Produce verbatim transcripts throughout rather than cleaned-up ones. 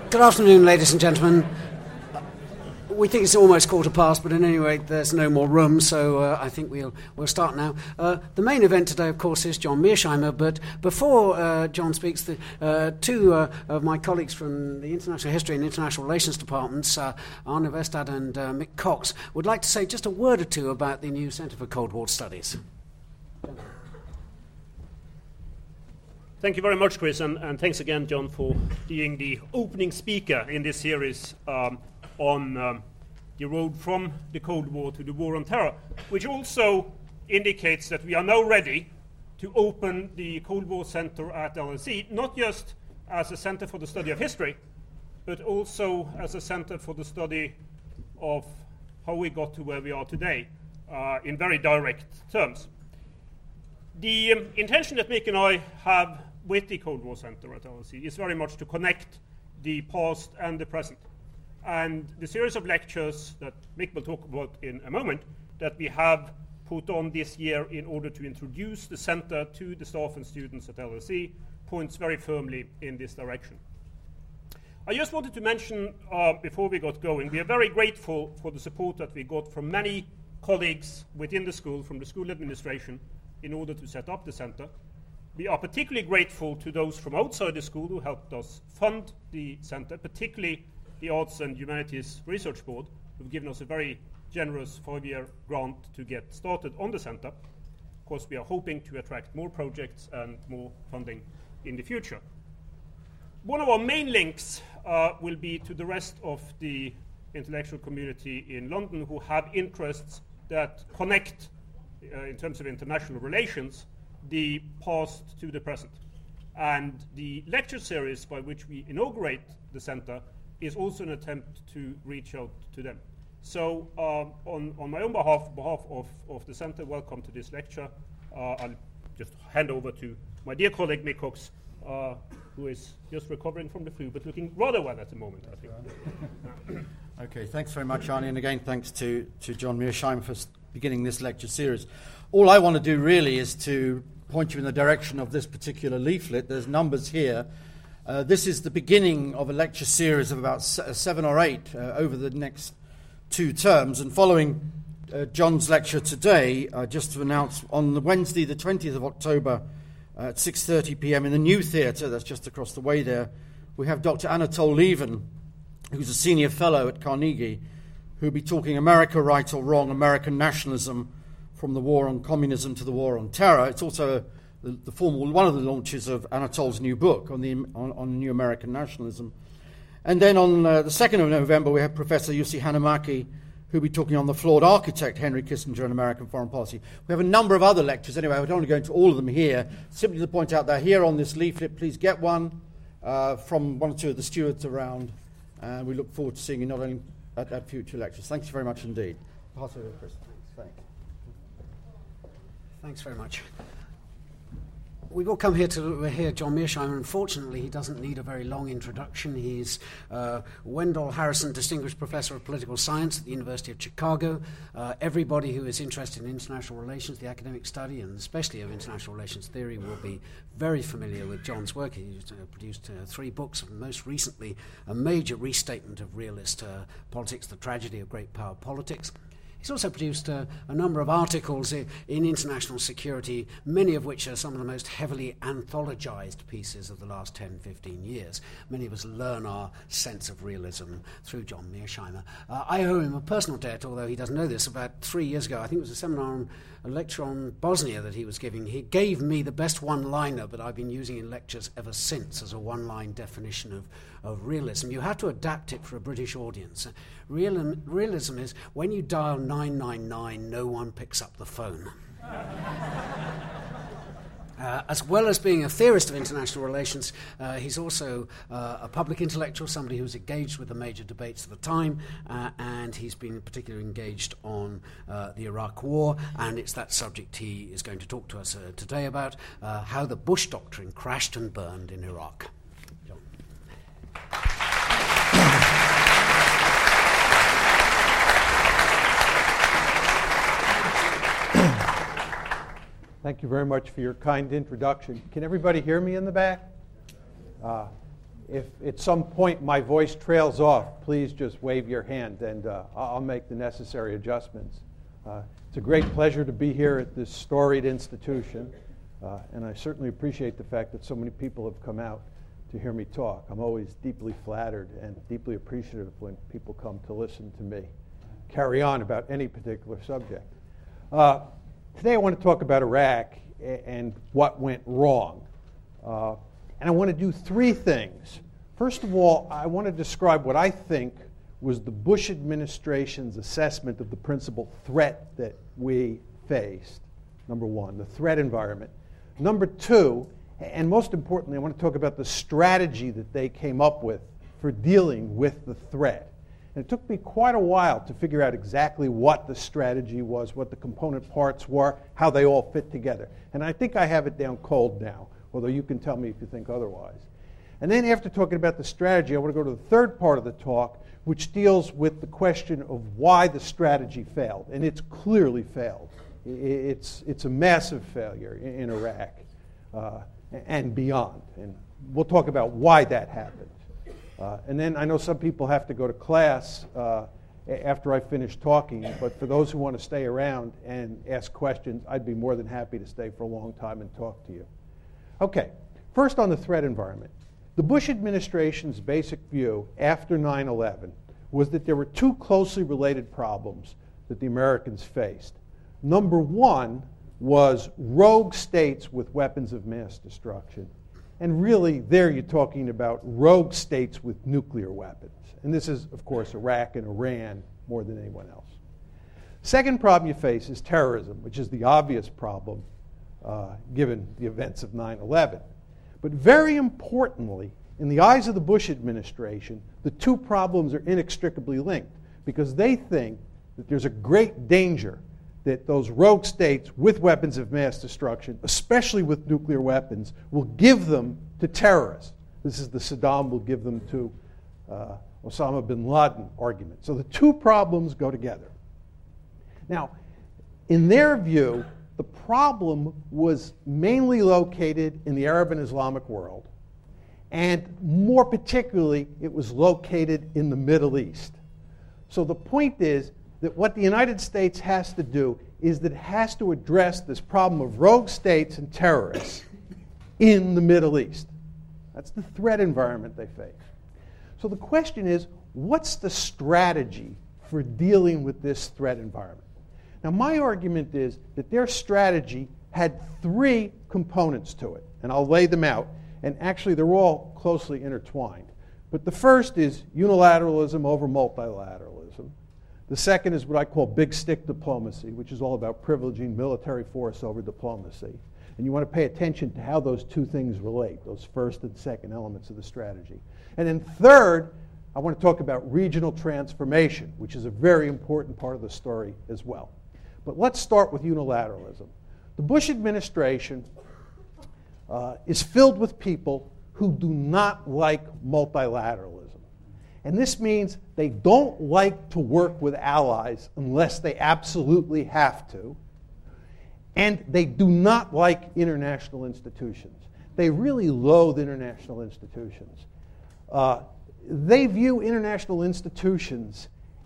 Good afternoon, ladies and gentlemen. We think it's almost quarter past, but at any rate, there's no more room, so uh, I think we'll we'll start now. Uh, the main event today, of course, is John Mearsheimer, but before uh, John speaks, the, uh, two uh, of my colleagues from the International History and International Relations Departments, uh, Arne Westad and uh, Mick Cox, would like to say just a word or two about the new Centre for Cold War Studies. Thank you very much, Chris, and, and thanks again, John, for being the opening speaker in this series um, on um, the road from the Cold War to the War on Terror, which also indicates that we are now ready to open the Cold War Center at L S E, not just as a center for the study of history, but also as a center for the study of how we got to where we are today uh, in very direct terms. The um, intention that Mick and I have with the Cold War Center at L S E is very much to connect the past and the present. And the series of lectures that Mick will talk about in a moment that we have put on this year in order to introduce the center to the staff and students at L S E points very firmly in this direction. I just wanted to mention uh, before we got going, we are very grateful for the support that we got from many colleagues within the school, from the school administration, in order to set up the center. We are particularly grateful to those from outside the school who helped us fund the center, particularly the Arts and Humanities Research Board, who've given us a very generous five-year grant to get started on the center. Of course, we are hoping to attract more projects and more funding in the future. One of our main links uh, will be to the rest of the intellectual community in London who have interests that connect, uh, in terms of international relations, the past to the present. And the lecture series by which we inaugurate the center is also an attempt to reach out to them. So um, on, on my own behalf, behalf of, of the center, welcome to this lecture. Uh, I'll just hand over to my dear colleague Mick Cox, uh, who is just recovering from the flu, but looking rather well at the moment, I think. Okay, thanks very much, Arnie, and again thanks to, to John Mearsheimer for beginning this lecture series. All I want to do really is to point you in the direction of this particular leaflet. There's numbers here. Uh, this is the beginning of a lecture series of about se- seven or eight uh, over the next two terms. And following uh, John's lecture today, uh, just to announce, on the Wednesday, the twentieth of October, uh, at six thirty p.m. in the New Theatre, that's just across the way there, we have Doctor Anatole Lieven, who's a senior fellow at Carnegie, who'll be talking America, Right or Wrong, American Nationalism, from the War on Communism to the War on Terror. It's also the, the formal, one of the launches of Anatole's new book on the on, on new American nationalism. And then on uh, the second of November, we have Professor Jussi Hanamäki, who'll be talking on the flawed architect, Henry Kissinger, and American foreign policy. We have a number of other lectures. Anyway, I don't want to go into all of them here. Simply to point out that here on this leaflet, please get one uh, from one or two of the stewards around. And we look forward to seeing you not only at, at future lectures. Thank you very much indeed. Pass over to Chris. Thanks. Thanks very much. We've all come here to hear John Mearsheimer. Unfortunately, he doesn't need a very long introduction. He's uh, Wendell Harrison Distinguished Professor of Political Science at the University of Chicago. Uh, everybody who is interested in international relations, the academic study, and especially of international relations theory, will be very familiar with John's work. He's uh, produced uh, three books, and most recently a major restatement of realist uh, politics, The Tragedy of Great Power Politics. He's also produced uh, a number of articles in, in international security, many of which are some of the most heavily anthologized pieces of the last ten, fifteen years. Many of us learn our sense of realism through John Mearsheimer. Uh, I owe him a personal debt, although he doesn't know this. About three years ago, I think it was a seminar on a lecture on Bosnia that he was giving. He gave me the best one-liner that I've been using in lectures ever since as a one-line definition of, of realism. You have to adapt it for a British audience. Real, realism is when you dial nine nine nine, no one picks up the phone. Uh, as well as being a theorist of international relations, uh, he's also uh, a public intellectual, somebody who's engaged with the major debates of the time, uh, and he's been particularly engaged on uh, the Iraq War, and it's that subject he is going to talk to us uh, today about, uh, how the Bush Doctrine crashed and burned in Iraq. John. Thank you very much for your kind introduction. Can everybody hear me in the back? Uh, if at some point my voice trails off, please just wave your hand and uh, I'll make the necessary adjustments. Uh, it's a great pleasure to be here at this storied institution, uh, and I certainly appreciate the fact that so many people have come out to hear me talk. I'm always deeply flattered and deeply appreciative when people come to listen to me carry on about any particular subject. Uh, today I want to talk about Iraq and what went wrong. Uh, and I want to do three things. First of all, I want to describe what I think was the Bush administration's assessment of the principal threat that we faced. Number one, the threat environment. Number two, and most importantly, I want to talk about the strategy that they came up with for dealing with the threat. And it took me quite a while to figure out exactly what the strategy was, what the component parts were, how they all fit together. And I think I have it down cold now, although you can tell me if you think otherwise. And then after talking about the strategy, I want to go to the third part of the talk, which deals with the question of why the strategy failed. And it's clearly failed. It's, it's a massive failure in, in Iraq uh, and beyond. And we'll talk about why that happened. Uh, and then I know some people have to go to class uh, after I finish talking, but for those who want to stay around and ask questions, I'd be more than happy to stay for a long time and talk to you. Okay, first on the threat environment. The Bush administration's basic view after nine eleven was that there were two closely related problems that the Americans faced. Number one was rogue states with weapons of mass destruction. And really, there you're talking about rogue states with nuclear weapons. And this is, of course, Iraq and Iran more than anyone else. Second problem you face is terrorism, which is the obvious problem uh, given the events of nine eleven. But very importantly, in the eyes of the Bush administration, the two problems are inextricably linked because they think that there's a great danger that those rogue states with weapons of mass destruction, especially with nuclear weapons, will give them to terrorists. This is the Saddam will give them to uh, Osama bin Laden argument. So the two problems go together. Now, in their view, the problem was mainly located in the Arab and Islamic world, and more particularly, it was located in the Middle East. So the point is that what the United States has to do is that it has to address this problem of rogue states and terrorists in the Middle East. That's the threat environment they face. So the question is, what's the strategy for dealing with this threat environment? Now, my argument is that their strategy had three components to it, and I'll lay them out. And actually, they're all closely intertwined. But the first is unilateralism over multilateralism. The second is what I call big stick diplomacy, which is all about privileging military force over diplomacy. And you want to pay attention to how those two things relate, those first and second elements of the strategy. And then third, I want to talk about regional transformation, which is a very important part of the story as well. But let's start with unilateralism. The Bush administration uh, is filled with people who do not like multilateralism. And this means they don't like to work with allies unless they absolutely have to. And they do not like international institutions. They really loathe international institutions. Uh, they view international institutions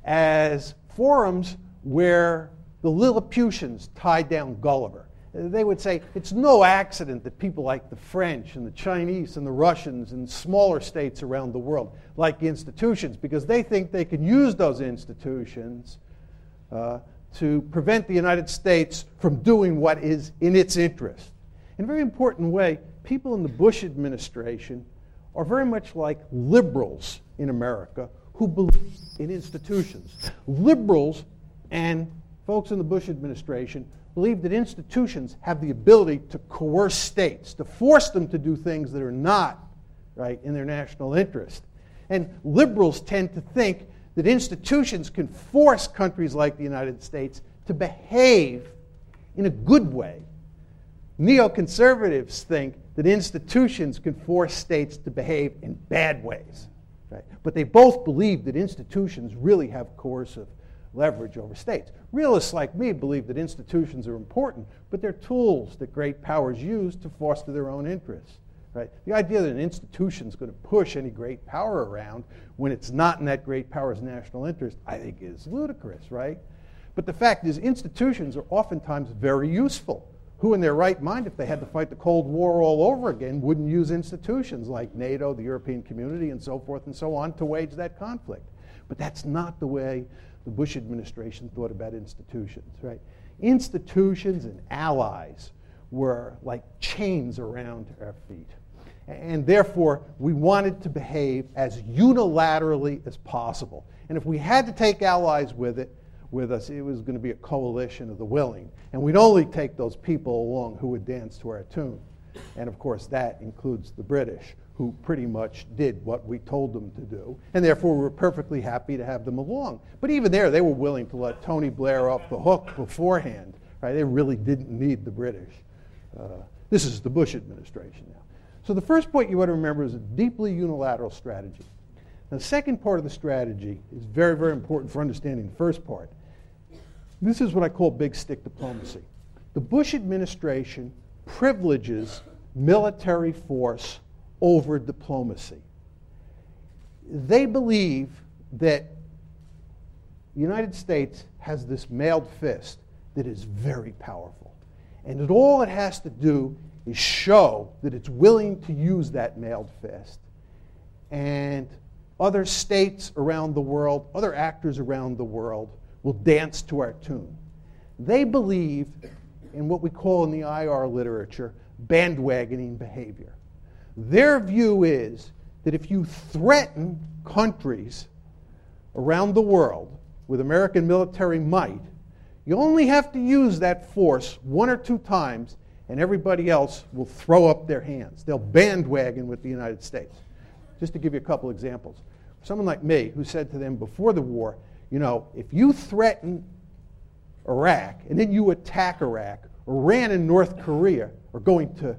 as forums where the Lilliputians tied down Gulliver. They would say it's no accident that people like the French and the Chinese and the Russians and smaller states around the world like institutions, because they think they can use those institutions uh, to prevent the United States from doing what is in its interest. In a very important way, people in the Bush administration are very much like liberals in America who believe in institutions. Liberals and folks in the Bush administration believe that institutions have the ability to coerce states, to force them to do things that are not right in their national interest. And liberals tend to think that institutions can force countries like the United States to behave in a good way. Neoconservatives think that institutions can force states to behave in bad ways. Right? But they both believe that institutions really have coercive leverage over states. Realists like me believe that institutions are important, but they're tools that great powers use to foster their own interests. right? The idea that an institution is going to push any great power around when it's not in that great power's national interest, I think is ludicrous, right? But the fact is, institutions are oftentimes very useful. Who in their right mind, if they had to fight the Cold War all over again, wouldn't use institutions like NATO, the European Community, and so forth and so on to wage that conflict? But that's not the way the Bush administration thought about institutions, right? Institutions and allies were like chains around our feet. And therefore, we wanted to behave as unilaterally as possible. And if we had to take allies with it, with us, it was going to be a coalition of the willing. And we'd only take those people along who would dance to our tune. And of course, that includes the British, who pretty much did what we told them to do. And therefore, we were perfectly happy to have them along. But even there, they were willing to let Tony Blair off the hook beforehand. Right? They really didn't need the British. Uh, this is the Bush administration now. So the first point you want to remember is a deeply unilateral strategy. Now, the second part of the strategy is very, very important for understanding the first part. This is what I call big stick diplomacy. The Bush administration privileges military force over diplomacy. They believe that the United States has this mailed fist that is very powerful. And that all it has to do is show that it's willing to use that mailed fist. And other states around the world, other actors around the world, will dance to our tune. They believe in what we call in the I R literature bandwagoning behavior. Their view is that if you threaten countries around the world with American military might, you only have to use that force one or two times and everybody else will throw up their hands. They'll bandwagon with the United States. Just to give you a couple examples. Someone like me who said to them before the war, you know, if you threaten Iraq and then you attack Iraq, Iran and North Korea are going to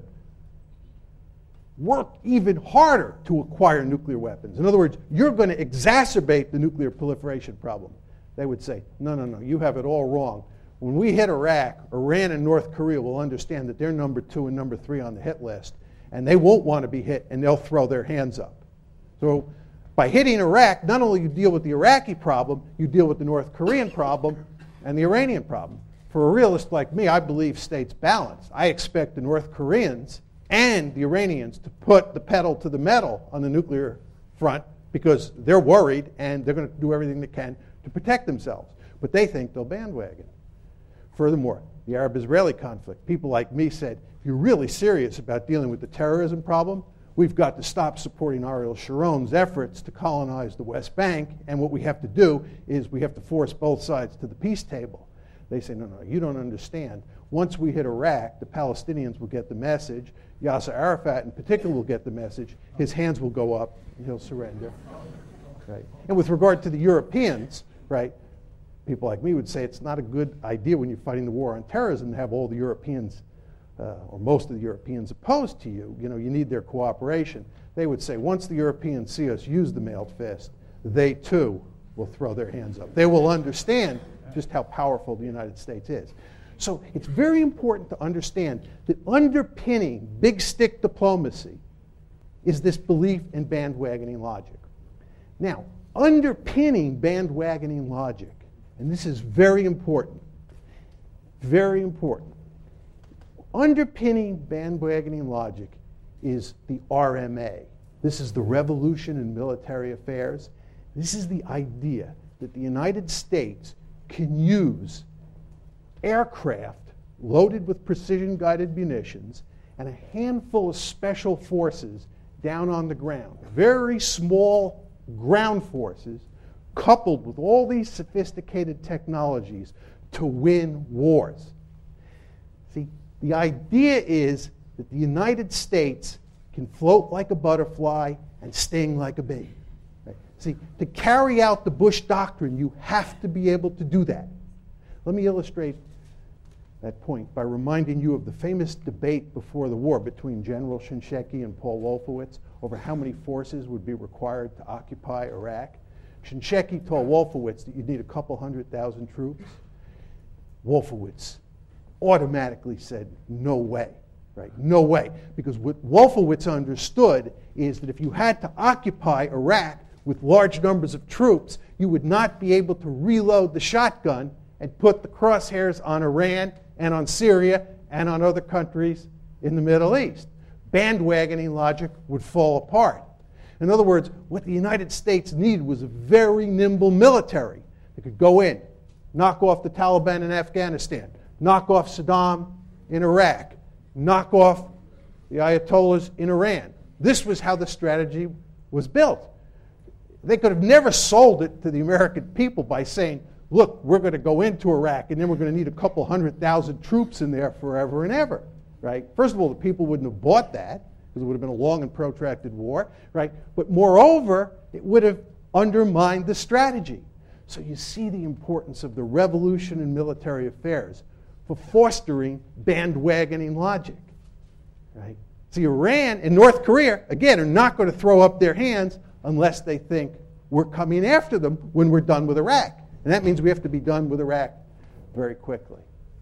work even harder to acquire nuclear weapons. In other words, you're going to exacerbate the nuclear proliferation problem. They would say, no, no, no, you have it all wrong. When we hit Iraq, Iran and North Korea will understand that they're number two and number three on the hit list, and they won't want to be hit, and they'll throw their hands up. So by hitting Iraq, not only you deal with the Iraqi problem, you deal with the North Korean problem and the Iranian problem. For a realist like me, I believe states balance. I expect the North Koreans and the Iranians to put the pedal to the metal on the nuclear front because they're worried and they're going to do everything they can to protect themselves. But they think they'll bandwagon. Furthermore, the Arab-Israeli conflict, people like me said, if you're really serious about dealing with the terrorism problem, we've got to stop supporting Ariel Sharon's efforts to colonize the West Bank, and what we have to do is we have to force both sides to the peace table. They say, no, no, you don't understand. Once we hit Iraq, the Palestinians will get the message. Yasser Arafat in particular will get the message. His hands will go up, and he'll surrender. Right? And with regard to the Europeans, right, people like me would say it's not a good idea when you're fighting the war on terrorism to have all the Europeans Uh, or most of the Europeans opposed to you. You know, you need their cooperation. They would say once the Europeans see us use the mailed fist, they too will throw their hands up. They will understand just how powerful the United States is. So it's very important to understand that underpinning big stick diplomacy is this belief in bandwagoning logic. Now, underpinning bandwagoning logic, and this is very important, very important, underpinning bandwagoning logic is the R M A. This is the Revolution in Military Affairs. This is the idea that the United States can use aircraft loaded with precision-guided munitions and a handful of special forces down on the ground, very small ground forces, coupled with all these sophisticated technologies to win wars. See, the idea is that the United States can float like a butterfly and sting like a bee. Right? See, to carry out the Bush doctrine, you have to be able to do that. Let me illustrate that point by reminding you of the famous debate before the war between General Shinseki and Paul Wolfowitz over how many forces would be required to occupy Iraq. Shinseki told Wolfowitz that you'd need a couple hundred thousand troops. Wolfowitz automatically said, no way. Right? No way. Because what Wolfowitz understood is that if you had to occupy Iraq with large numbers of troops, you would not be able to reload the shotgun and put the crosshairs on Iran and on Syria and on other countries in the Middle East. Bandwagoning logic would fall apart. In other words, what the United States needed was a very nimble military that could go in, knock off the Taliban in Afghanistan, knock off Saddam in Iraq, knock off the Ayatollahs in Iran. This was how the strategy was built. They could have never sold it to the American people by saying, look, we're going to go into Iraq and then we're going to need a couple hundred thousand troops in there forever and ever. Right? First of all, the people wouldn't have bought that because it would have been a long and protracted war. Right? But moreover, it would have undermined the strategy. So you see the importance of the revolution in military affairs for fostering bandwagoning logic. Right? See, Iran and North Korea, again, are not going to throw up their hands unless they think we're coming after them when we're done with Iraq. And that means we have to be done with Iraq very quickly.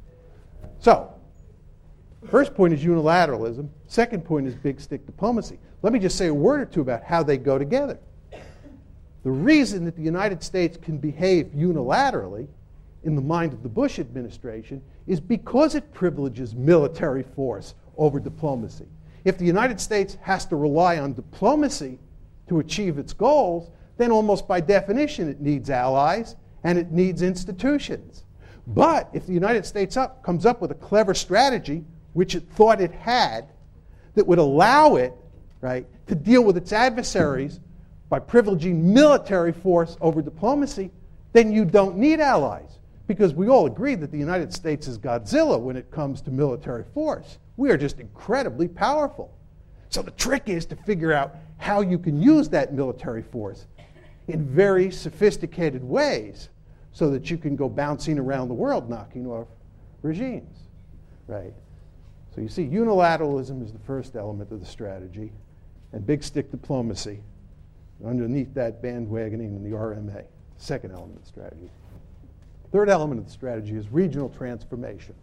So, first point is unilateralism. Second point is big stick diplomacy. Let me just say a word or two about how they go together. The reason that the United States can behave unilaterally in the mind of the Bush administration is because it privileges military force over diplomacy. If the United States has to rely on diplomacy to achieve its goals, then almost by definition it needs allies and it needs institutions. But if the United States up, comes up with a clever strategy, which it thought it had, that would allow it, right, to deal with its adversaries by privileging military force over diplomacy, then you don't need allies. Because we all agree that the United States is Godzilla when it comes to military force. We are just incredibly powerful. So the trick is to figure out how you can use that military force in very sophisticated ways so that you can go bouncing around the world knocking off regimes. Right? So you see, unilateralism is the first element of the strategy, and big stick diplomacy, underneath that bandwagoning in the R M A, second element of the strategy. Third element of the strategy is regional transformation.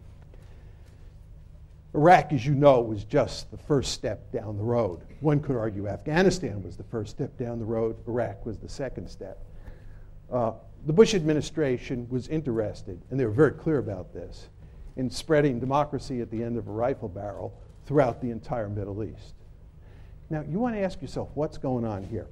Iraq, as you know, was just the first step down the road. One could argue Afghanistan was the first step down the road. Iraq was the second step. Uh, the Bush administration was interested, and they were very clear about this, in spreading democracy at the end of a rifle barrel throughout the entire Middle East. Now, you want to ask yourself, what's going on here?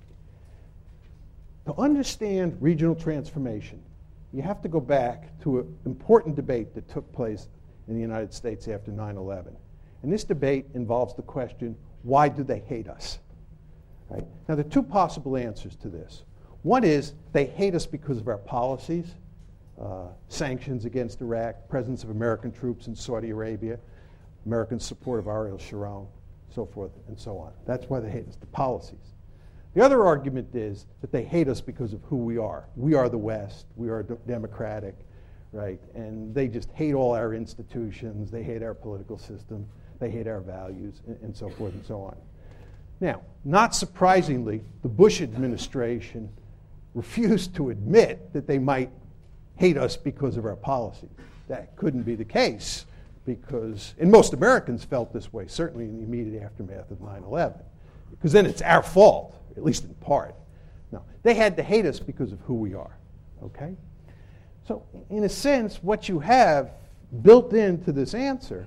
To understand regional transformation, you have to go back to an important debate that took place in the United States after nine eleven. And this debate involves the question, why do they hate us? Right? Now, there are two possible answers to this. One is they hate us because of our policies, uh, sanctions against Iraq, presence of American troops in Saudi Arabia, American support of Ariel Sharon, so forth and so on. That's why they hate us, the policies. The other argument is that they hate us because of who we are. We are the West. We are d- democratic, right? And they just hate all our institutions. They hate our political system. They hate our values, and, and so forth and so on. Now, not surprisingly, the Bush administration refused to admit that they might hate us because of our policies. That couldn't be the case because, and most Americans felt this way, certainly in the immediate aftermath of nine eleven, because then it's our fault, at least in part. No, they had to hate us because of who we are, okay? So, in a sense, what you have built into this answer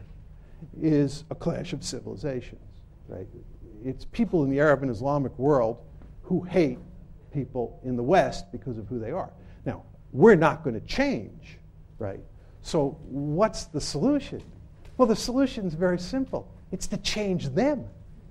is a clash of civilizations, right? It's people in the Arab and Islamic world who hate people in the West because of who they are. Now, we're not going to change, right? So what's the solution? Well, the solution is very simple. It's to change them.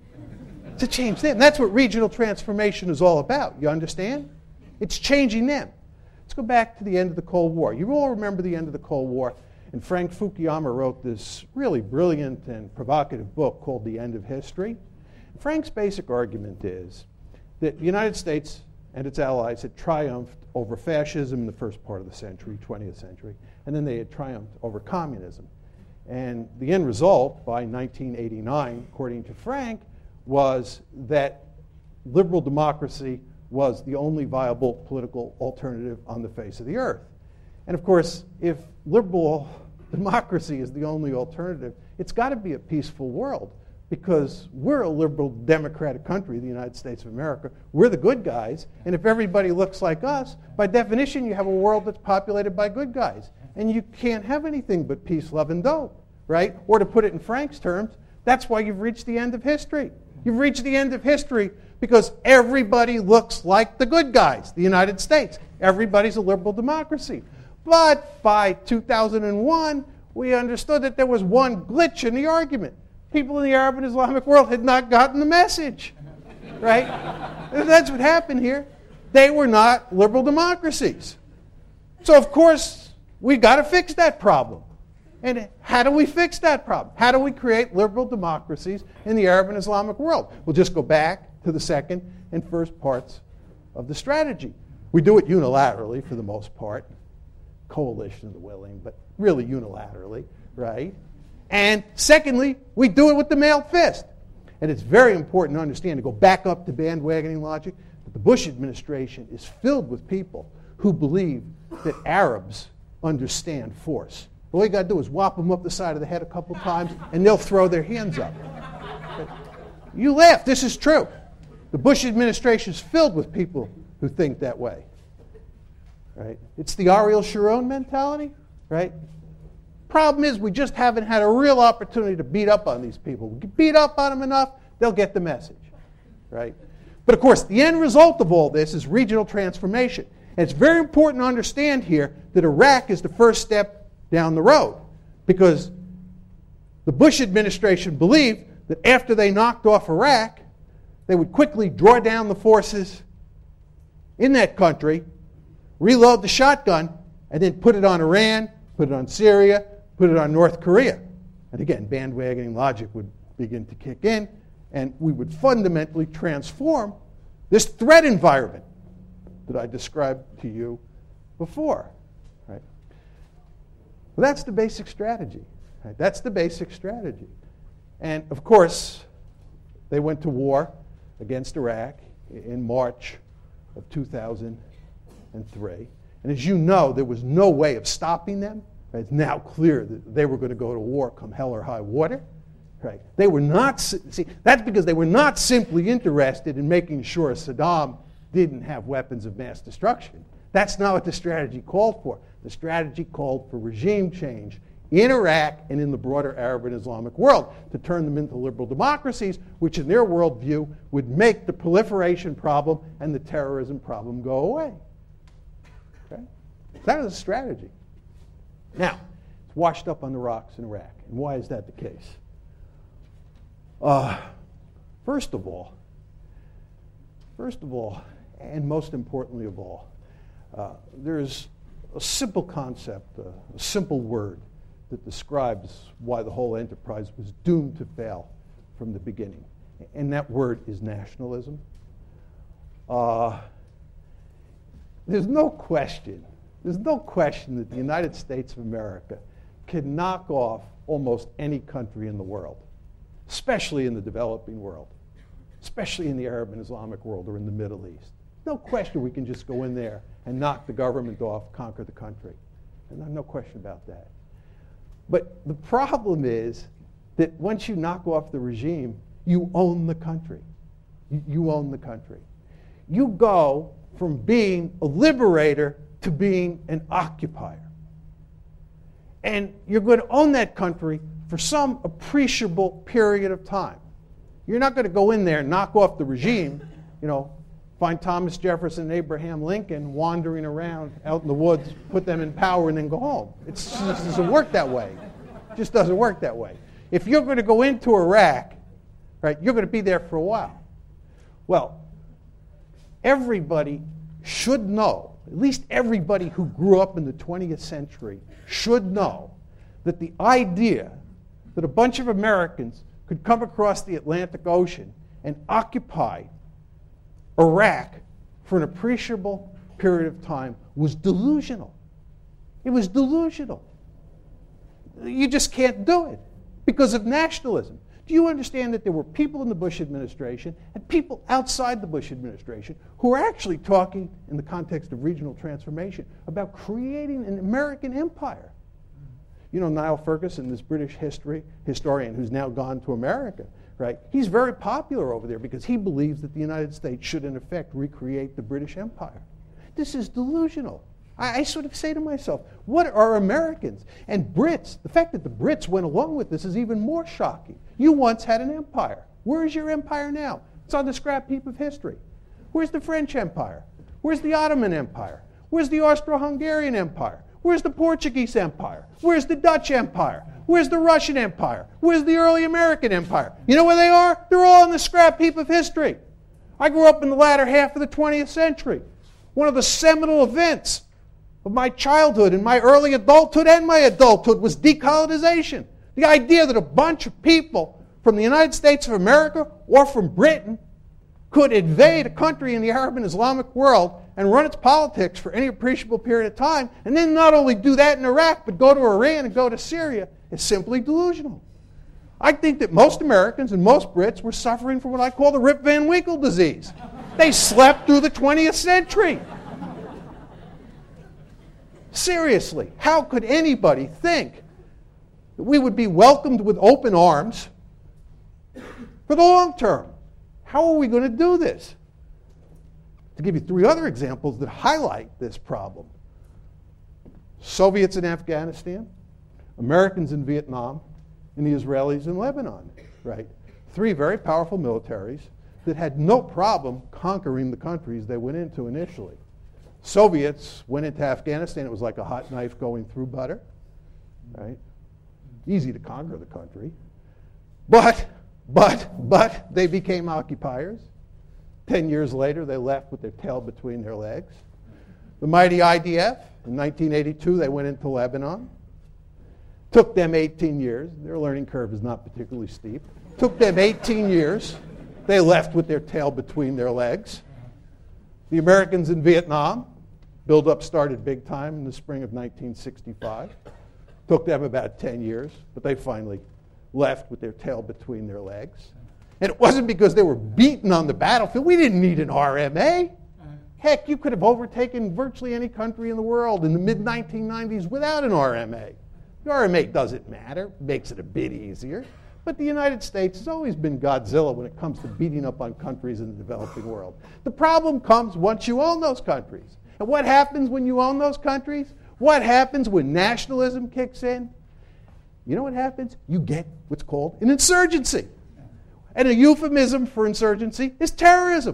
To change them. That's what regional transformation is all about. You understand? It's changing them. Let's go back to the end of the Cold War. You all remember the end of the Cold War, and Frank Fukuyama wrote this really brilliant and provocative book called The End of History. Frank's basic argument is that the United States and its allies had triumphed over fascism in the first part of the century, twentieth century, and then they had triumphed over communism. And the end result, by nineteen eighty-nine, according to Frank, was that liberal democracy was the only viable political alternative on the face of the earth. And of course, if liberal democracy is the only alternative. It's got to be a peaceful world, because we're a liberal democratic country, the United States of America. We're the good guys, and if everybody looks like us, by definition you have a world that's populated by good guys. And you can't have anything but peace, love, and dope, right? Or to put it in Frank's terms, that's why you've reached the end of history. You've reached the end of history because everybody looks like the good guys, the United States. Everybody's a liberal democracy. But by two thousand one, we understood that there was one glitch in the argument. People in the Arab and Islamic world had not gotten the message, right? That's what happened here. They were not liberal democracies. So, of course, we've got to fix that problem. And how do we fix that problem? How do we create liberal democracies in the Arab and Islamic world? We'll just go back to the second and first parts of the strategy. We do it unilaterally for the most part. Coalition of the willing, but really unilaterally, right? And secondly, we do it with the mailed fist. And it's very important to understand, to go back up to bandwagoning logic, that the Bush administration is filled with people who believe that Arabs understand force. All you got to do is whop them up the side of the head a couple times, and they'll throw their hands up. You laugh. This is true. The Bush administration is filled with people who think that way. Right? It's the Ariel Sharon mentality, right? Problem is, we just haven't had a real opportunity to beat up on these people. We beat up on them enough, they'll get the message, right? But of course, the end result of all this is regional transformation. And it's very important to understand here that Iraq is the first step down the road, because the Bush administration believed that after they knocked off Iraq, they would quickly draw down the forces in that country, reload the shotgun, and then put it on Iran, put it on Syria, put it on North Korea. And again, bandwagoning logic would begin to kick in, and we would fundamentally transform this threat environment that I described to you before. Right? Well, that's the basic strategy. Right? That's the basic strategy. And of course, they went to war against Iraq in March of two thousand three. And as you know, there was no way of stopping them. Right? It's now clear that they were going to go to war come hell or high water. Right? They were not, see, that's because they were not simply interested in making sure Saddam didn't have weapons of mass destruction. That's not what the strategy called for. The strategy called for regime change in Iraq and in the broader Arab and Islamic world to turn them into liberal democracies, which in their worldview would make the proliferation problem and the terrorism problem go away. Okay? That was the strategy. Now, it's washed up on the rocks in Iraq. And why is that the case? Uh, first of all, first of all, and most importantly of all, uh, there's a simple concept, uh, a simple word that describes why the whole enterprise was doomed to fail from the beginning. And that word is nationalism. Uh, there's no question, there's no question that the United States of America can knock off almost any country in the world, especially in the developing world, especially in the Arab and Islamic world or in the Middle East. No question we can just go in there and knock the government off, conquer the country. And no question about that. But the problem is that once you knock off the regime, you own the country. You, you own the country. You go from being a liberator to being an occupier. And you're going to own that country for some appreciable period of time. You're not going to go in there and knock off the regime, you know, find Thomas Jefferson and Abraham Lincoln wandering around out in the woods, put them in power, and then go home. It's, it just doesn't work that way. It just doesn't work that way. If you're going to go into Iraq, right, you're going to be there for a while. Well, everybody should know, at least everybody who grew up in the twentieth century should know that the idea that a bunch of Americans could come across the Atlantic Ocean and occupy Iraq for an appreciable period of time was delusional. It was delusional. You just can't do it because of nationalism. Do you understand that there were people in the Bush administration and people outside the Bush administration who were actually talking in the context of regional transformation about creating an American empire? You know, Niall Ferguson, this British history historian who's now gone to America, right? He's very popular over there because he believes that the United States should, in effect, recreate the British Empire. This is delusional. I, I sort of say to myself, what are Americans and Brits? The fact that the Brits went along with this is even more shocking. You once had an empire. Where is your empire now? It's on the scrap heap of history. Where's the French Empire? Where's the Ottoman Empire? Where's the Austro-Hungarian Empire? Where's the Portuguese Empire? Where's the Dutch Empire? Where's the Russian Empire? Where's the early American Empire? You know where they are? They're all in the scrap heap of history. I grew up in the latter half of the twentieth century. One of the seminal events of my childhood and my early adulthood and my adulthood was decolonization. The idea that a bunch of people from the United States of America or from Britain could invade a country in the Arab and Islamic world and run its politics for any appreciable period of time, and then not only do that in Iraq, but go to Iran and go to Syria, is simply delusional. I think that most Americans and most Brits were suffering from what I call the Rip Van Winkle disease. They slept through the twentieth century. Seriously, how could anybody think that we would be welcomed with open arms for the long term? How are we going to do this? To give you three other examples that highlight this problem. Soviets in Afghanistan, Americans in Vietnam, and the Israelis in Lebanon, right? Three very powerful militaries that had no problem conquering the countries they went into initially. Soviets went into Afghanistan, it was like a hot knife going through butter, right? Easy to conquer the country. But, but, but they became occupiers. Ten years later, they left with their tail between their legs. The mighty I D F, in nineteen eighty-two, they went into Lebanon. Took them eighteen years. Their learning curve is not particularly steep. Took them eighteen years. They left with their tail between their legs. The Americans in Vietnam, build-up started big time in the spring of nineteen sixty-five. Took them about ten years, but they finally left with their tail between their legs. And it wasn't because they were beaten on the battlefield. We didn't need an R M A. Heck, you could have overtaken virtually any country in the world in the mid nineteen nineties without an R M A. The R M A doesn't matter, makes it a bit easier. But the United States has always been Godzilla when it comes to beating up on countries in the developing world. The problem comes once you own those countries. And what happens when you own those countries? What happens when nationalism kicks in? You know what happens? You get what's called an insurgency. And a euphemism for insurgency is terrorism.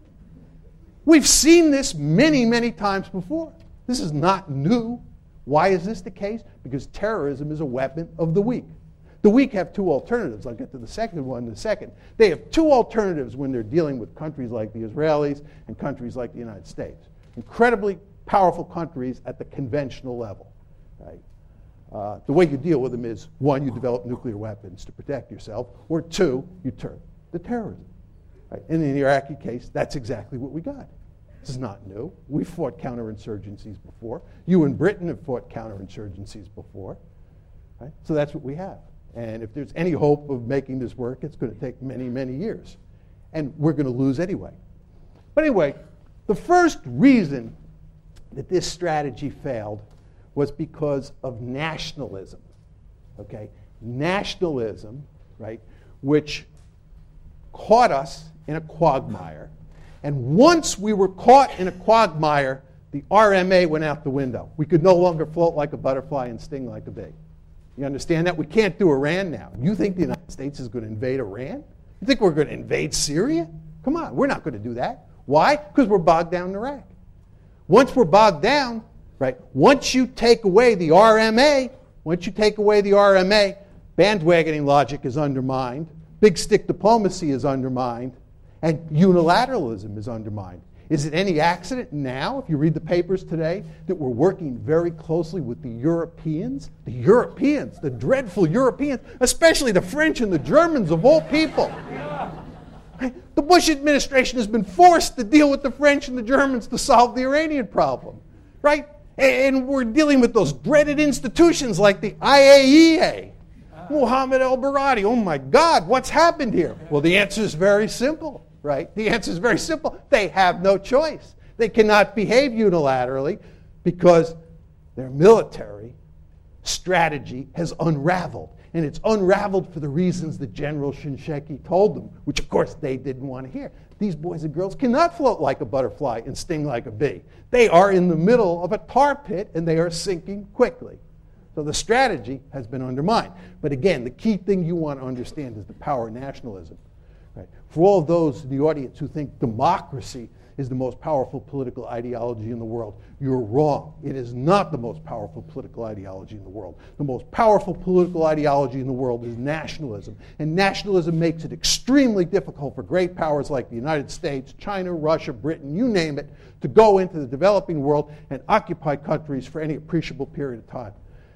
We've seen this many, many times before. This is not new. Why is this the case? Because terrorism is a weapon of the weak. The weak have two alternatives. I'll get to the second one in a second. They have two alternatives when they're dealing with countries like the Israelis and countries like the United States. Incredibly powerful countries at the conventional level. Right? Uh, the way you deal with them is, one, you develop nuclear weapons to protect yourself, or two, you turn to terrorism. Right? And in the Iraqi case, that's exactly what we got. This is not new. We've fought counterinsurgencies before. You in Britain have fought counterinsurgencies before. Right? So that's what we have. And if there's any hope of making this work, it's going to take many, many years. And we're going to lose anyway. But anyway, the first reason that this strategy failed was because of nationalism. Okay? Nationalism, right, which caught us in a quagmire. And once we were caught in a quagmire, the R M A went out the window. We could no longer float like a butterfly and sting like a bee. You understand that? We can't do Iran now. You think the United States is going to invade Iran? You think we're going to invade Syria? Come on, we're not going to do that. Why? Because we're bogged down in Iraq. Once we're bogged down, right, once you take away the R M A, once you take away the R M A, bandwagoning logic is undermined, big stick diplomacy is undermined, and unilateralism is undermined. Is it any accident now, if you read the papers today, that we're working very closely with the Europeans? The Europeans, the dreadful Europeans, especially the French and the Germans of all people. The Bush administration has been forced to deal with the French and the Germans to solve the Iranian problem, right? And we're dealing with those dreaded institutions like the I A E A. Mohammed el-Baradi, oh my God, what's happened here? Well, the answer is very simple. Right? The answer is very simple. They have no choice. They cannot behave unilaterally because their military strategy has unraveled. And it's unraveled for the reasons that General Shinseki told them, which of course they didn't want to hear. These boys and girls cannot float like a butterfly and sting like a bee. They are in the middle of a tar pit and they are sinking quickly. So the strategy has been undermined. But again, the key thing you want to understand is the power of nationalism. Right? For all of those in the audience who think democracy is the most powerful political ideology in the world, you're wrong. It is not the most powerful political ideology in the world. The most powerful political ideology in the world is nationalism. And nationalism makes it extremely difficult for great powers like the United States, China, Russia, Britain, you name it, to go into the developing world and occupy countries for any appreciable period of time.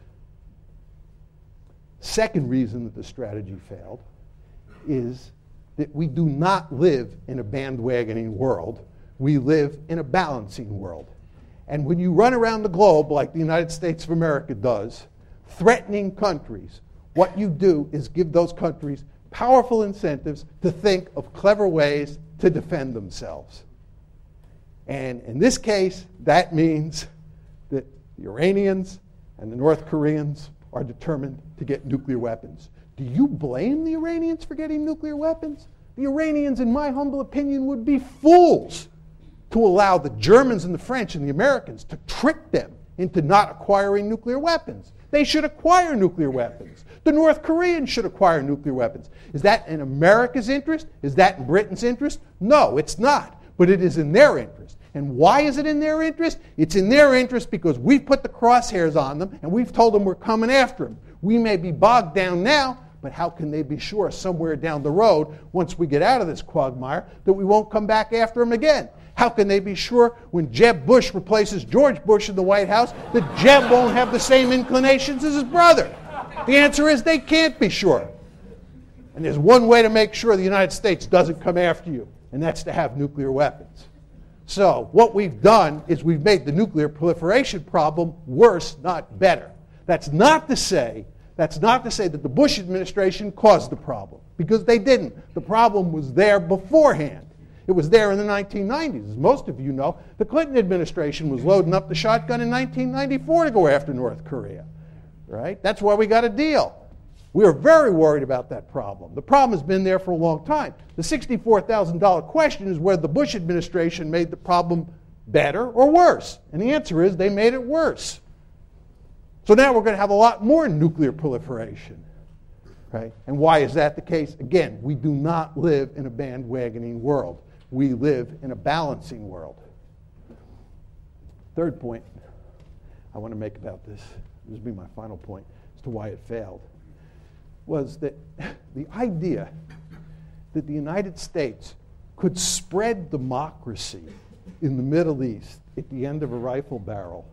Second reason that the strategy failed is that we do not live in a bandwagoning world. We live in a balancing world. And when you run around the globe like the United States of America does, threatening countries, what you do is give those countries powerful incentives to think of clever ways to defend themselves. And in this case, that means that the Iranians and the North Koreans are determined to get nuclear weapons. Do you blame the Iranians for getting nuclear weapons? The Iranians, in my humble opinion, would be fools to allow the Germans and the French and the Americans to trick them into not acquiring nuclear weapons. They should acquire nuclear weapons. The North Koreans should acquire nuclear weapons. Is that in America's interest? Is that in Britain's interest? No, it's not. But it is in their interest. And why is it in their interest? It's in their interest because we've put the crosshairs on them and we've told them we're coming after them. We may be bogged down now, but how can they be sure somewhere down the road, once we get out of this quagmire, that we won't come back after them again? How can they be sure when Jeb Bush replaces George Bush in the White House that Jeb won't have the same inclinations as his brother? The answer is they can't be sure. And there's one way to make sure the United States doesn't come after you, and that's to have nuclear weapons. So what we've done is we've made the nuclear proliferation problem worse, not better. That's not to say, that's not to say that the Bush administration caused the problem, because they didn't. The problem was there beforehand. It was there in the nineteen nineties. As most of you know, the Clinton administration was loading up the shotgun in nineteen ninety-four to go after North Korea. Right? That's why we got a deal. We are very worried about that problem. The problem has been there for a long time. The sixty-four thousand dollars question is whether the Bush administration made the problem better or worse. And the answer is they made it worse. So now we're going to have a lot more nuclear proliferation. Right? And why is that the case? Again, we do not live in a bandwagoning world. We live in a balancing world. Third point I want to make about this, this will be my final point as to why it failed, was that the idea that the United States could spread democracy in the Middle East at the end of a rifle barrel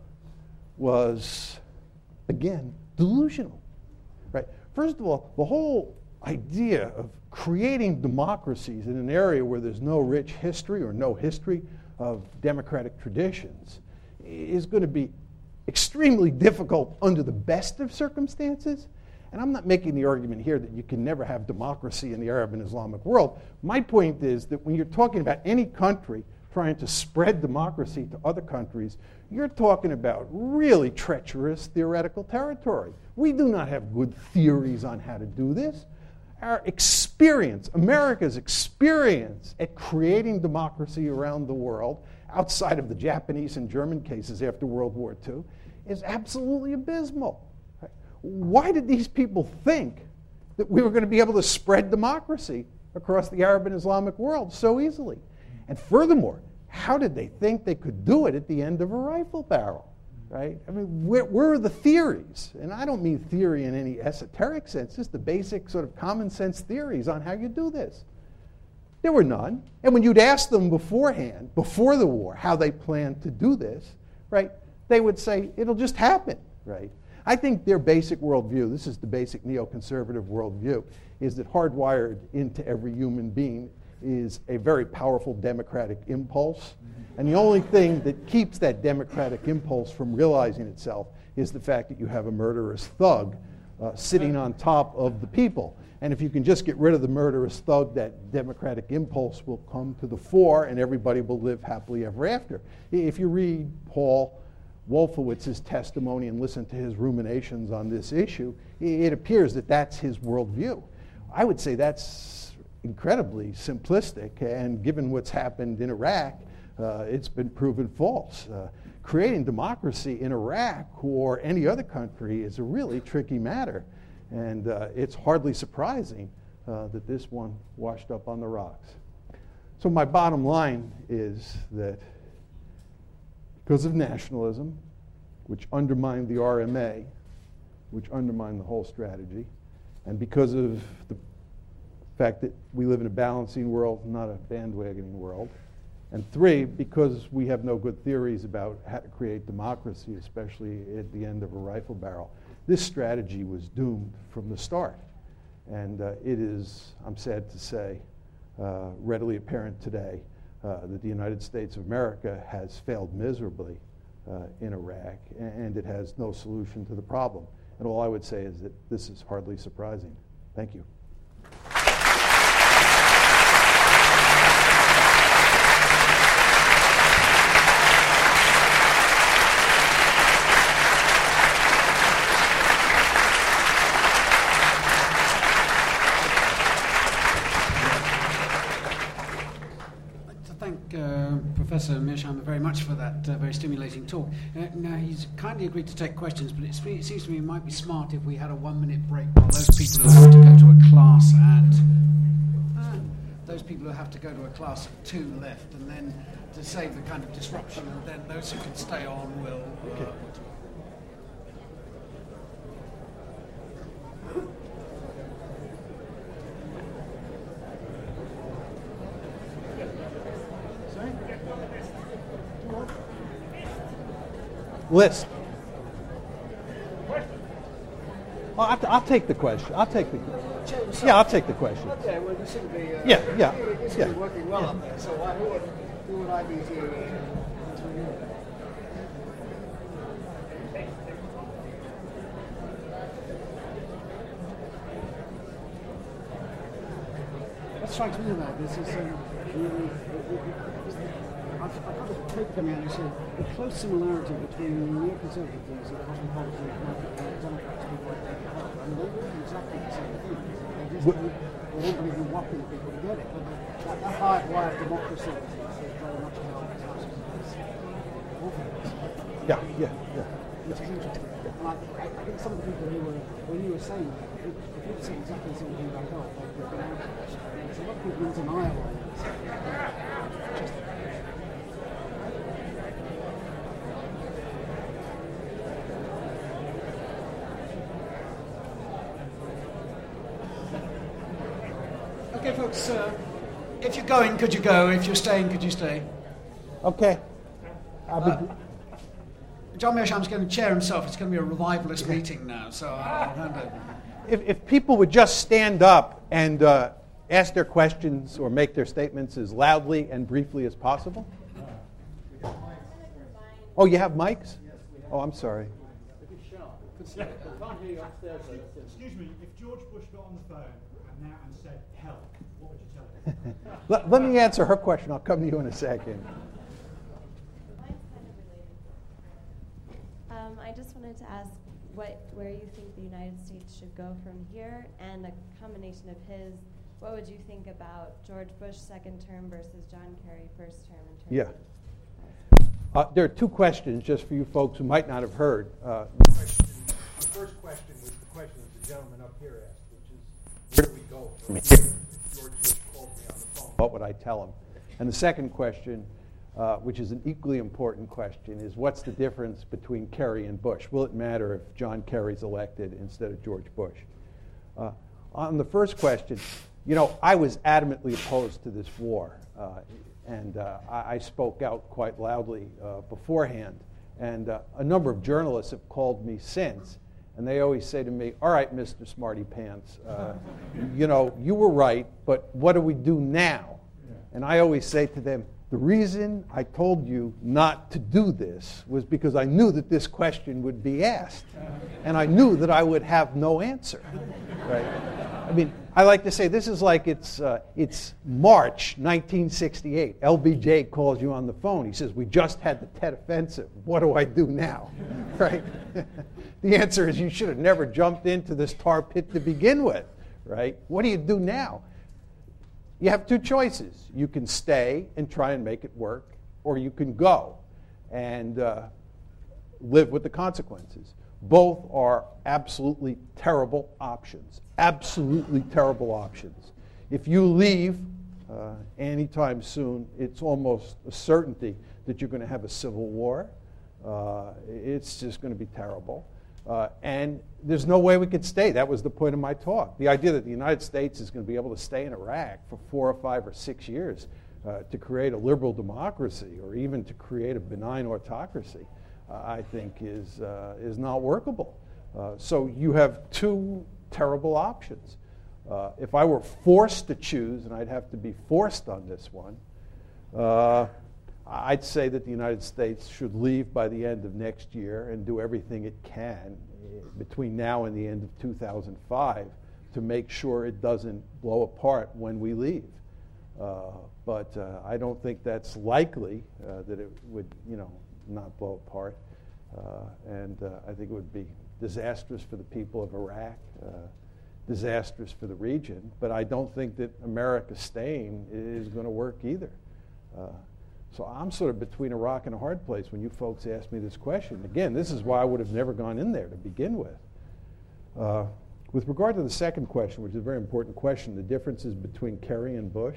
was, again, delusional. Right? First of all, the whole idea of creating democracies in an area where there's no rich history or no history of democratic traditions is going to be extremely difficult under the best of circumstances. And I'm not making the argument here that you can never have democracy in the Arab and Islamic world. My point is that when you're talking about any country trying to spread democracy to other countries, you're talking about really treacherous theoretical territory. We do not have good theories on how to do this. Our experience, America's experience at creating democracy around the world, outside of the Japanese and German cases after World War Two, is absolutely abysmal. Why did these people think that we were going to be able to spread democracy across the Arab and Islamic world so easily? And furthermore, how did they think they could do it at the end of a rifle barrel? Right? I mean, where, where are the theories? And I don't mean theory in any esoteric sense, just the basic sort of common sense theories on how you do this. There were none. And when you'd ask them beforehand, before the war, how they planned to do this, right, they would say, it'll just happen, right? I think their basic worldview, this is the basic neoconservative worldview, is that hardwired into every human being is a very powerful democratic impulse. And the only thing that keeps that democratic impulse from realizing itself is the fact that you have a murderous thug uh, sitting on top of the people. And if you can just get rid of the murderous thug, that democratic impulse will come to the fore and everybody will live happily ever after. If you read Paul Wolfowitz's testimony and listen to his ruminations on this issue, it appears that that's his worldview. I would say that's incredibly simplistic, and given what's happened in Iraq, uh, it's been proven false. Uh, creating democracy in Iraq or any other country is a really tricky matter, and uh, it's hardly surprising uh, that this one washed up on the rocks. So my bottom line is that because of nationalism, which undermined the R M A, which undermined the whole strategy, and because of the fact that we live in a balancing world, not a bandwagoning world, and three, because we have no good theories about how to create democracy, especially at the end of a rifle barrel, this strategy was doomed from the start. And uh, it is, I'm sad to say, uh, readily apparent today uh, that the United States of America has failed miserably uh, in Iraq, and it has no solution to the problem. And all I would say is that this is hardly surprising. Thank you. Professor Mearsheimer very much for that uh, very stimulating talk. Uh, now, he's kindly agreed to take questions, but it, it seems to me it might be smart if we had a one-minute break while those people who have to go to a class at... Uh, those people who have to go to a class at two left, and then to save the kind of disruption, and then those who can stay on will... Uh, okay. List. Oh, I'll, I'll take the question. I'll take the. Yeah, I'll take the question. Okay, well, you seem to be. Uh, yeah, yeah, you seem yeah. to be working well yeah. up there. So why, who, would, who would I be to? What strikes me about this is um, really. I've, I've got a take coming out and say the close similarity between neoconservative views and cosmopolitan uh, Democrats people like David Hart. I mean, they're doing exactly the same thing. They just don't, they don't believe in whopping people to get it. But that, that hardwired democracy is very much how it's Yeah, yeah, yeah. Which is interesting. And I, I, I think some of the people who were, when you were saying that, if, if you'd said exactly the same thing back up, they'd been outraged. There's a lot of people in denial on this. Just Okay, folks, uh, if you're going, could you go? If you're staying, could you stay? Okay. I'll be... Uh, John Mearsheimer's going to chair himself. It's going to be a revivalist meeting now, so I'll hand over. If, if people would just stand up and uh, ask their questions or make their statements as loudly and briefly as possible. Oh, you have mics? Oh, I'm sorry. Excuse me, if George Bush got on the phone and now and said, help, what would you tell him? let, let me answer her question. I'll come to you in a second. Um, I just wanted to ask what, where you think the United States should go from here, and a combination of his, what would you think about George Bush second term versus John Kerry first term in terms yeah. of... Uh, there are two questions, just for you folks who might not have heard. Uh, the, question, the first question was the question that the gentleman up here asked, which is, where do we go from here? If George Bush called me on the phone, what would I tell him? And the second question, uh, which is an equally important question, is what's the difference between Kerry and Bush? Will it matter if John Kerry's elected instead of George Bush? Uh, on the first question, you know, I was adamantly opposed to this war. Uh, And uh, I, I spoke out quite loudly uh, beforehand. And uh, a number of journalists have called me since. And they always say to me, all right, Mister Smarty Pants, uh, you know, you were right, but what do we do now? Yeah. And I always say to them, the reason I told you not to do this was because I knew that this question would be asked. And I knew that I would have no answer. Right? I mean, I like to say this is like it's, uh, it's March nineteen sixty-eight. L B J calls you on the phone. He says, we just had the Tet Offensive. What do I do now? Right? The answer is you should have never jumped into this tar pit to begin with. Right? What do you do now? You have two choices. You can stay and try and make it work, or you can go and uh, live with the consequences. Both are absolutely terrible options. Absolutely terrible options. If you leave uh, anytime soon, it's almost a certainty that you're going to have a civil war. Uh, it's just going to be terrible. Uh, and there's no way we could stay. That was the point of my talk. The idea that the United States is going to be able to stay in Iraq for four or five or six years uh, to create a liberal democracy or even to create a benign autocracy, uh, I think is, uh, is not workable. Uh, so you have two terrible options. Uh, if I were forced to choose, and I'd have to be forced on this one, uh, I'd say that the United States should leave by the end of next year and do everything it can between now and the end of two thousand five to make sure it doesn't blow apart when we leave. Uh, but uh, I don't think that's likely uh, that it would, you know, not blow apart. Uh, and uh, I think it would be disastrous for the people of Iraq, uh, disastrous for the region. But I don't think that America staying is going to work either. Uh, So I'm sort of between a rock and a hard place when you folks ask me this question. Again, this is why I would have never gone in there to begin with. Uh, with regard to the second question, which is a very important question, the differences between Kerry and Bush,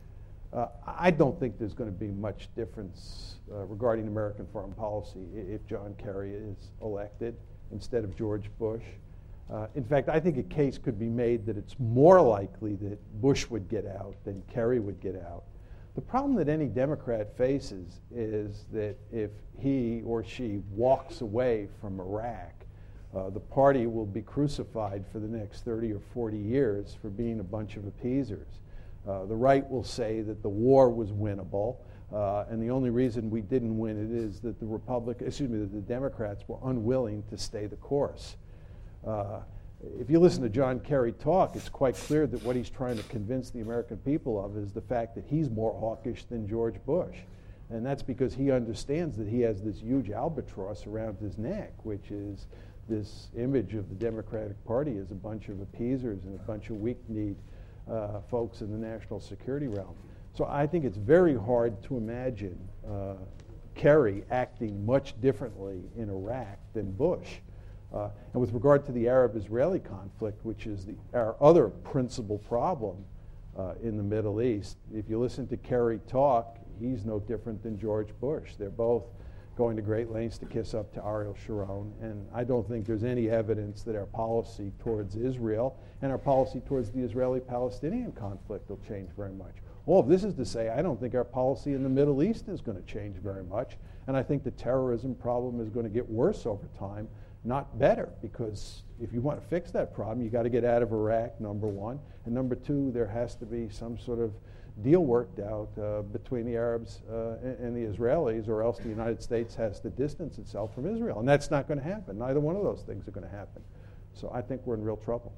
uh, I don't think there's going to be much difference uh, regarding American foreign policy if John Kerry is elected instead of George Bush. Uh, in fact, I think a case could be made that it's more likely that Bush would get out than Kerry would get out. The problem that any Democrat faces is that if he or she walks away from Iraq, uh, the party will be crucified for the next thirty or forty years for being a bunch of appeasers. Uh, the right will say that the war was winnable, uh, and the only reason we didn't win it is that the Republic, excuse me, that the Democrats were unwilling to stay the course. Uh, If you listen to John Kerry talk, it's quite clear that what he's trying to convince the American people of is the fact that he's more hawkish than George Bush. And that's because he understands that he has this huge albatross around his neck, which is this image of the Democratic Party as a bunch of appeasers and a bunch of weak-kneed uh, folks in the national security realm. So I think it's very hard to imagine uh, Kerry acting much differently in Iraq than Bush. Uh, and with regard to the Arab-Israeli conflict, which is the, our other principal problem uh, in the Middle East, if you listen to Kerry talk, he's no different than George Bush. They're both going to great lengths to kiss up to Ariel Sharon, and I don't think there's any evidence that our policy towards Israel and our policy towards the Israeli-Palestinian conflict will change very much. All of this is to say, I don't think our policy in the Middle East is going to change very much, and I think the terrorism problem is going to get worse over time, not better, because if you want to fix that problem, you got to get out of Iraq, number one, and number two, there has to be some sort of deal worked out uh, between the Arabs uh, and, and the Israelis, or else the United States has to distance itself from Israel, and that's not going to happen. Neither one of those things are going to happen. So I think we're in real trouble.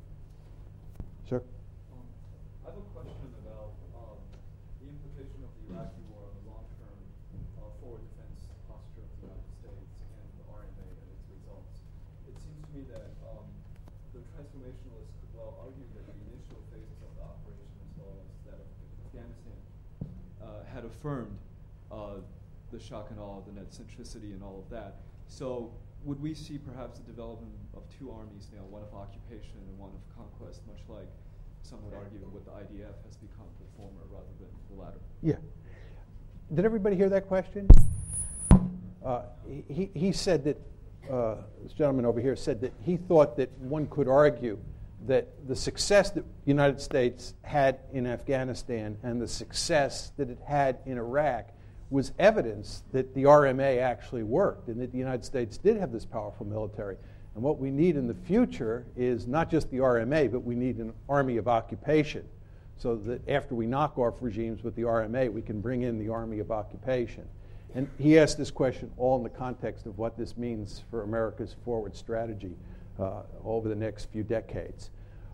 Sir? Um, I have a question about um, the implication of the Iraqi war on the long-term uh, forward defense posture of the United States and the R M A and its results. It seems to me that um, the transformationalists could well argue that the initial phases of the operation, as well as that of Afghanistan, uh, had affirmed uh, the shock and awe, the net centricity, and all of that. So would we see perhaps the development of two armies now, one of occupation and one of conquest, much like some would argue what the I D F has become, the former rather than the latter? Yeah. Did everybody hear that question? Uh, he, he said that, uh, this gentleman over here said that he thought that one could argue that the success that the United States had in Afghanistan and the success that it had in Iraq was evidence that the R M A actually worked and that the United States did have this powerful military. And what we need in the future is not just the R M A, but we need an army of occupation, so that after we knock off regimes with the R M A, we can bring in the army of occupation. And he asked this question all in the context of what this means for America's forward strategy uh, over the next few decades.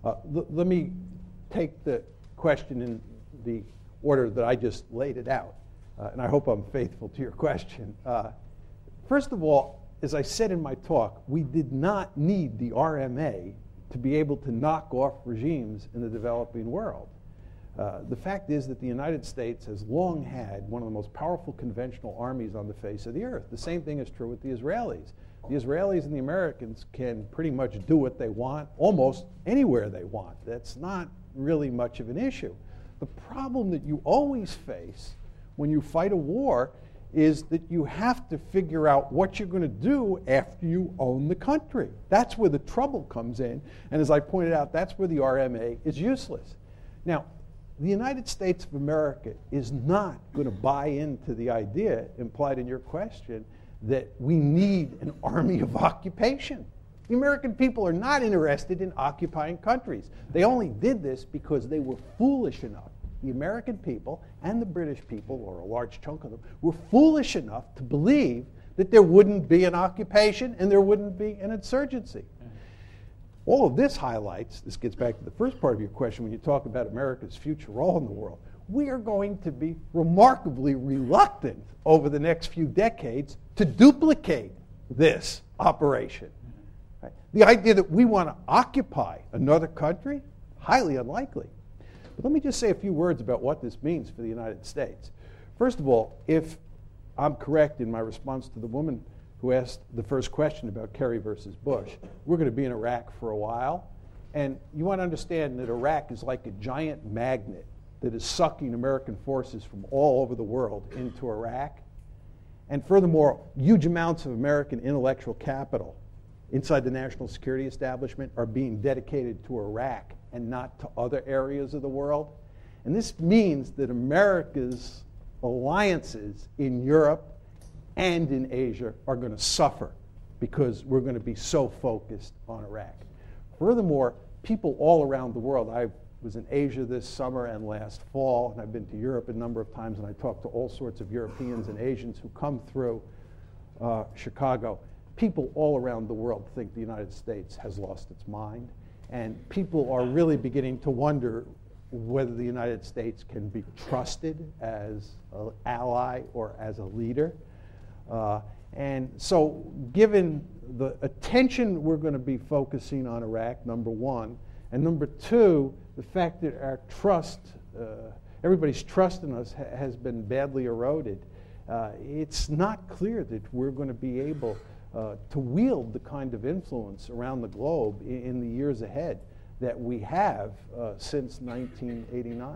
Uh, l- let me take the question in the order that I just laid it out, uh, and I hope I'm faithful to your question. Uh, first of all, as I said in my talk, we did not need the R M A to be able to knock off regimes in the developing world. Uh, the fact is that the United States has long had one of the most powerful conventional armies on the face of the earth. The same thing is true with the Israelis. The Israelis and the Americans can pretty much do what they want almost anywhere they want. That's not really much of an issue. The problem that you always face when you fight a war is that you have to figure out what you're going to do after you own the country. That's where the trouble comes in. And as I pointed out, that's where the R M A is useless. Now, the United States of America is not going to buy into the idea implied in your question that we need an army of occupation. The American people are not interested in occupying countries. They only did this because they were foolish enough. The American people and the British people, or a large chunk of them, were foolish enough to believe that there wouldn't be an occupation and there wouldn't be an insurgency. All of this highlights, this gets back to the first part of your question when you talk about America's future role in the world. We are going to be remarkably reluctant over the next few decades to duplicate this operation. Right? The idea that we want to occupy another country, highly unlikely. But let me just say a few words about what this means for the United States. First of all, if I'm correct in my response to the woman who asked the first question about Kerry versus Bush, we're going to be in Iraq for a while. And you want to understand that Iraq is like a giant magnet that is sucking American forces from all over the world into Iraq. And furthermore, huge amounts of American intellectual capital inside the national security establishment are being dedicated to Iraq and not to other areas of the world. And this means that America's alliances in Europe and in Asia are going to suffer because we're going to be so focused on Iraq. Furthermore, people all around the world, I was in Asia this summer and last fall, and I've been to Europe a number of times, and I talked to all sorts of Europeans and Asians who come through uh, Chicago. People all around the world think the United States has lost its mind, and people are really beginning to wonder whether the United States can be trusted as an ally or as a leader. Uh, and so given the attention we're going to be focusing on Iraq, number one, and number two, the fact that our trust, uh, everybody's trust in us ha- has been badly eroded, uh, it's not clear that we're going to be able uh, to wield the kind of influence around the globe in, in the years ahead that we have uh, since nineteen eighty-nine.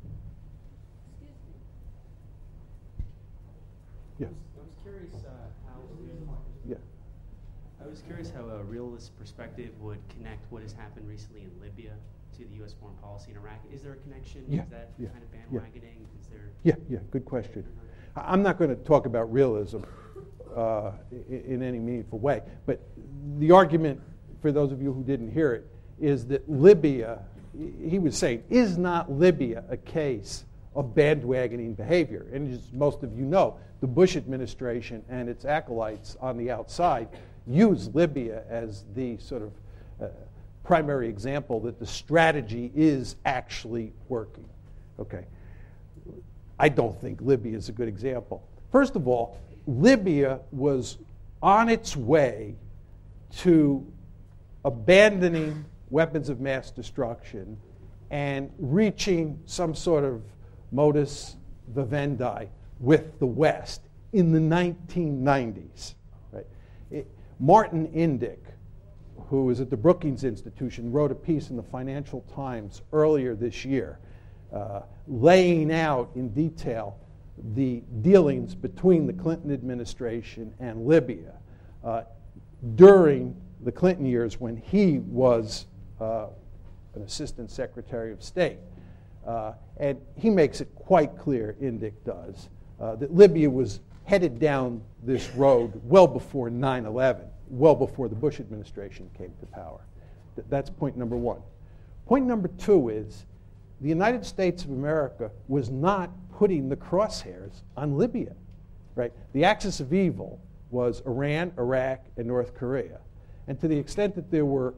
Yeah. I was curious uh, how Yeah. I was curious how a realist perspective would connect what has happened recently in Libya to the U S foreign policy in Iraq. Is there a connection? Yeah, Is that yeah, kind of yeah. bandwagoning? Is there? Yeah, yeah, good question. I- I'm not going to talk about realism uh, in, in any meaningful way, but the argument, for those of you who didn't hear it, is that Libya, he was saying, is not Libya a case of bandwagoning behavior? And as most of you know, the Bush administration and its acolytes on the outside use Libya as the sort of uh, primary example that the strategy is actually working. Okay. I don't think Libya is a good example. First of all, Libya was on its way to abandoning weapons of mass destruction and reaching some sort of modus vivendi with the West in the nineteen nineties. Right? It, Martin Indyk, who is at the Brookings Institution, wrote a piece in the Financial Times earlier this year uh, laying out in detail the dealings between the Clinton administration and Libya uh, during the Clinton years when he was uh, an assistant secretary of state. Uh, and he makes it quite clear, Indyk does, uh, that Libya was headed down this road well before nine eleven, well before the Bush administration came to power. Th- that's point number one. Point number two is the United States of America was not putting the crosshairs on Libya, right? The axis of evil was Iran, Iraq, and North Korea. And to the extent that there were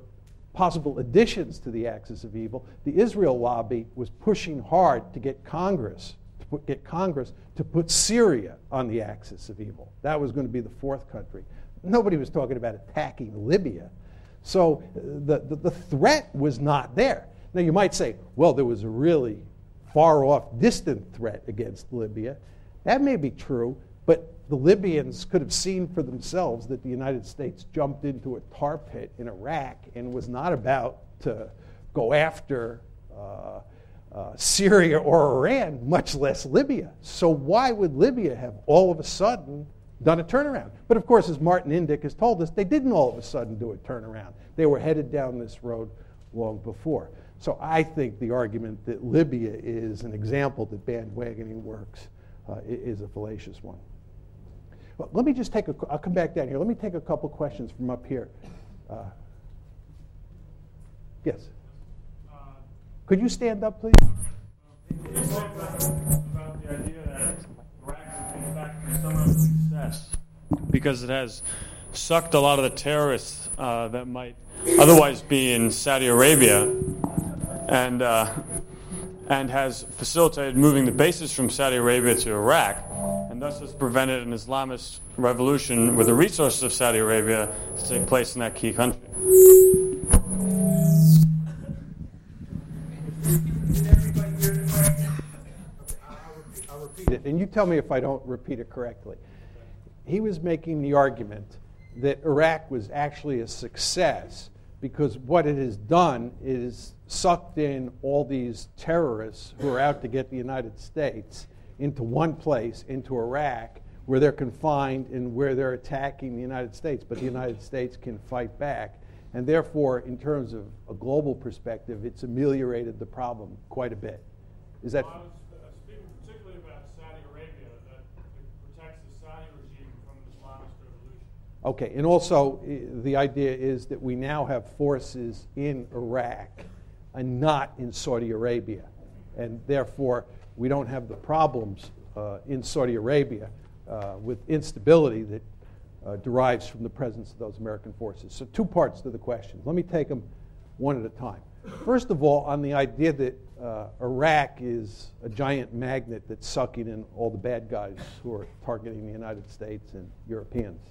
possible additions to the axis of evil, the Israel lobby was pushing hard to get Congress to put, get Congress to put Syria on the axis of evil. That was going to be the fourth country. Nobody was talking about attacking Libya. So the, the, the threat was not there. Now you might say, well, there was a really far-off, distant threat against Libya. That may be true, but the Libyans could have seen for themselves that the United States jumped into a tar pit in Iraq and was not about to go after uh, uh, Syria or Iran, much less Libya. So why would Libya have all of a sudden done a turnaround? But of course, as Martin Indyk has told us, they didn't all of a sudden do a turnaround. They were headed down this road long before. So I think the argument that Libya is an example that bandwagoning works uh, is a fallacious one. Well, let me just take a, I'll come back down here. Let me take a couple questions from up here. Uh, yes? Uh, Could you stand up, please? Can you talk about, about the idea that Iraq has been back to some of its success because it has sucked a lot of the terrorists uh, that might otherwise be in Saudi Arabia and uh, and has facilitated moving the bases from Saudi Arabia to Iraq, and thus has prevented an Islamist revolution with the resources of Saudi Arabia to take place in that key country. I'll repeat it, and you tell me if I don't repeat it correctly. He was making the argument that Iraq was actually a success because what it has done is sucked in all these terrorists who are out to get the United States into one place, into Iraq, where they're confined and where they're attacking the United States, but the United States can fight back. And therefore, in terms of a global perspective, it's ameliorated the problem quite a bit. Is that... Well, I was uh, speaking particularly about Saudi Arabia, that it protects the Saudi regime from the Islamist revolution. Okay, and also uh, the idea is that we now have forces in Iraq and not in Saudi Arabia. And therefore, we don't have the problems uh, in Saudi Arabia uh, with instability that uh, derives from the presence of those American forces. So two parts to the question. Let me take them one at a time. First of all, on the idea that uh, Iraq is a giant magnet that's sucking in all the bad guys who are targeting the United States and Europeans.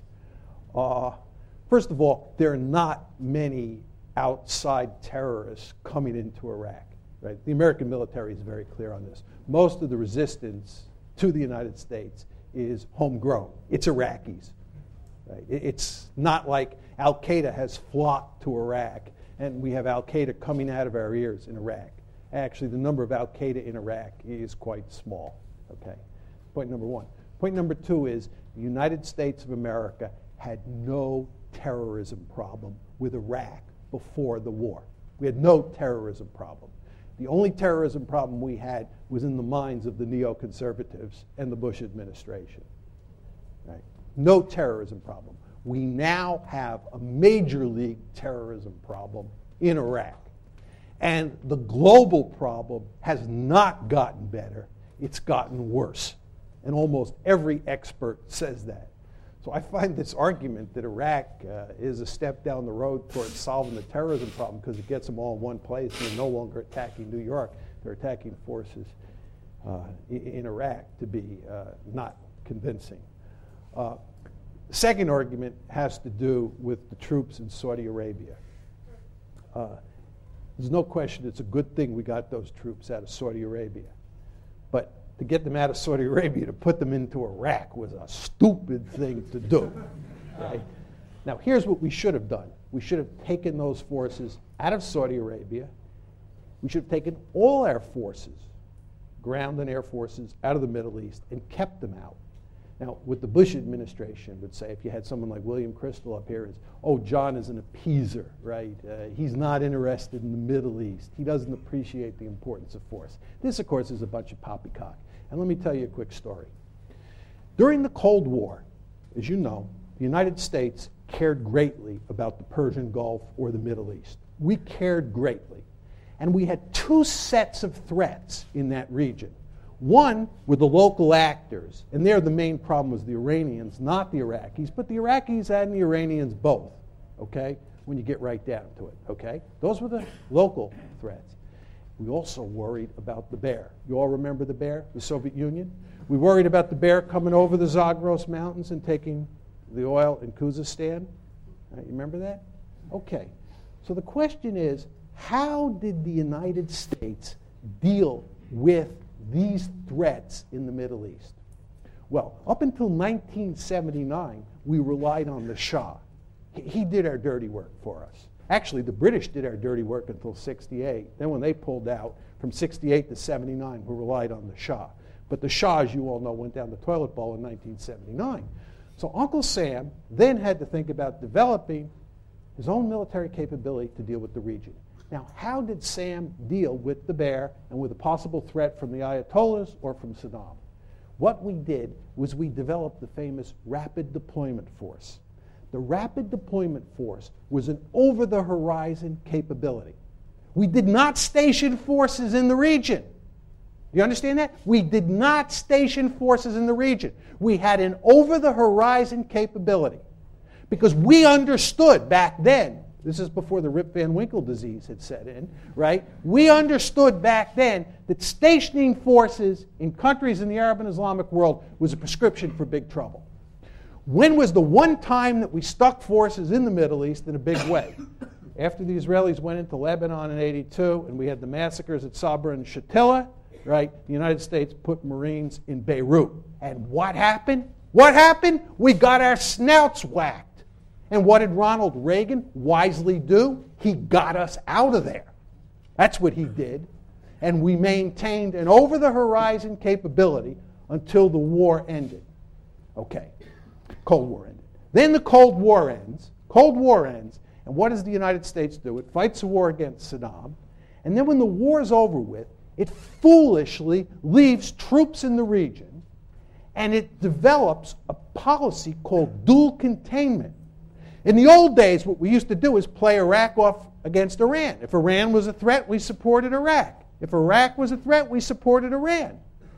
Uh, first of all, there are not many outside terrorists coming into Iraq. Right? The American military is very clear on this. Most of the resistance to the United States is homegrown. It's Iraqis. Right? It's not like Al-Qaeda has flocked to Iraq and we have Al-Qaeda coming out of our ears in Iraq. Actually, the number of Al-Qaeda in Iraq is quite small. Okay, point number one. Point number two is the United States of America had no terrorism problem with Iraq before the war. We had no terrorism problem. The only terrorism problem we had was in the minds of the neoconservatives and the Bush administration. Right? No terrorism problem. We now have a major league terrorism problem in Iraq. And the global problem has not gotten better. It's gotten worse. And almost every expert says that. So I find this argument that Iraq uh, is a step down the road towards solving the terrorism problem because it gets them all in one place and they're no longer attacking New York. They're attacking forces uh, in, in Iraq to be uh, not convincing. Uh, second argument has to do with the troops in Saudi Arabia. Uh, there's no question it's a good thing we got those troops out of Saudi Arabia. But to get them out of Saudi Arabia, to put them into Iraq was a stupid thing to do. Right? Now, here's what we should have done. We should have taken those forces out of Saudi Arabia. We should have taken all our forces, ground and air forces, out of the Middle East and kept them out. Now, what the Bush administration would say, if you had someone like William Crystal up here, is, oh, John is an appeaser, right? Uh, he's not interested in the Middle East. He doesn't appreciate the importance of force. This, of course, is a bunch of poppycock. And let me tell you a quick story. During the Cold War, as you know, the United States cared greatly about the Persian Gulf or the Middle East. We cared greatly. And we had two sets of threats in that region. One were the local actors, and there the main problem was the Iranians, not the Iraqis, but the Iraqis and the Iranians both, okay, when you get right down to it, okay? Those were the local threats. We also worried about the bear. You all remember the bear, the Soviet Union? We worried about the bear coming over the Zagros Mountains and taking the oil in Kazakhstan. Right, you remember that? Okay. So the question is, how did the United States deal with these threats in the Middle East? Well, up until nineteen seventy-nine, we relied on the Shah. He did our dirty work for us. Actually, the British did our dirty work until sixty-eight. Then when they pulled out, from sixty-eight to seventy-nine, we relied on the Shah. But the Shah, as you all know, went down the toilet bowl in nineteen seventy-nine. So Uncle Sam then had to think about developing his own military capability to deal with the region. Now, how did Sam deal with the bear and with a possible threat from the Ayatollahs or from Saddam? What we did was we developed the famous Rapid Deployment Force. The Rapid Deployment Force was an over-the-horizon capability. We did not station forces in the region. You understand that? We did not station forces in the region. We had an over-the-horizon capability because we understood back then, this is before the Rip Van Winkle disease had set in, right? We understood back then that stationing forces in countries in the Arab and Islamic world was a prescription for big trouble. When was the one time that we stuck forces in the Middle East in a big way? After the Israelis went into Lebanon in eighty-two and we had the massacres at Sabra and Shatila, right? The United States put Marines in Beirut. And what happened? What happened? We got our snouts whacked. And what did Ronald Reagan wisely do? He got us out of there. That's what he did. And we maintained an over-the-horizon capability until the war ended. Okay. Cold War ended. Then the Cold War ends. Cold War ends. And what does the United States do? It fights a war against Saddam. And then when the war is over with, it foolishly leaves troops in the region. And it develops a policy called dual containment. In the old days, what we used to do is play Iraq off against Iran. If Iran was a threat, we supported Iraq. If Iraq was a threat, we supported Iran.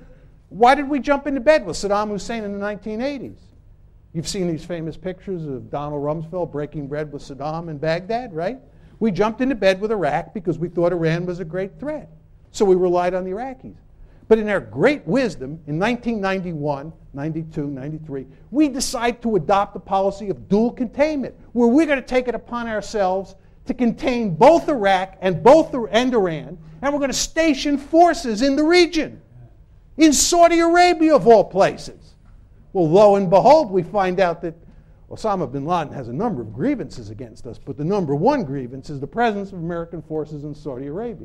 Why did we jump into bed with Saddam Hussein in the nineteen eighties? You've seen these famous pictures of Donald Rumsfeld breaking bread with Saddam in Baghdad, right? We jumped into bed with Iraq because we thought Iran was a great threat. So we relied on the Iraqis. But in our great wisdom, in nineteen ninety-one, ninety-two, ninety-three, we decide to adopt a policy of dual containment, where we're going to take it upon ourselves to contain both Iraq and both and Iran, and we're going to station forces in the region, in Saudi Arabia of all places. Well, lo and behold, we find out that Osama bin Laden has a number of grievances against us, but the number one grievance is the presence of American forces in Saudi Arabia.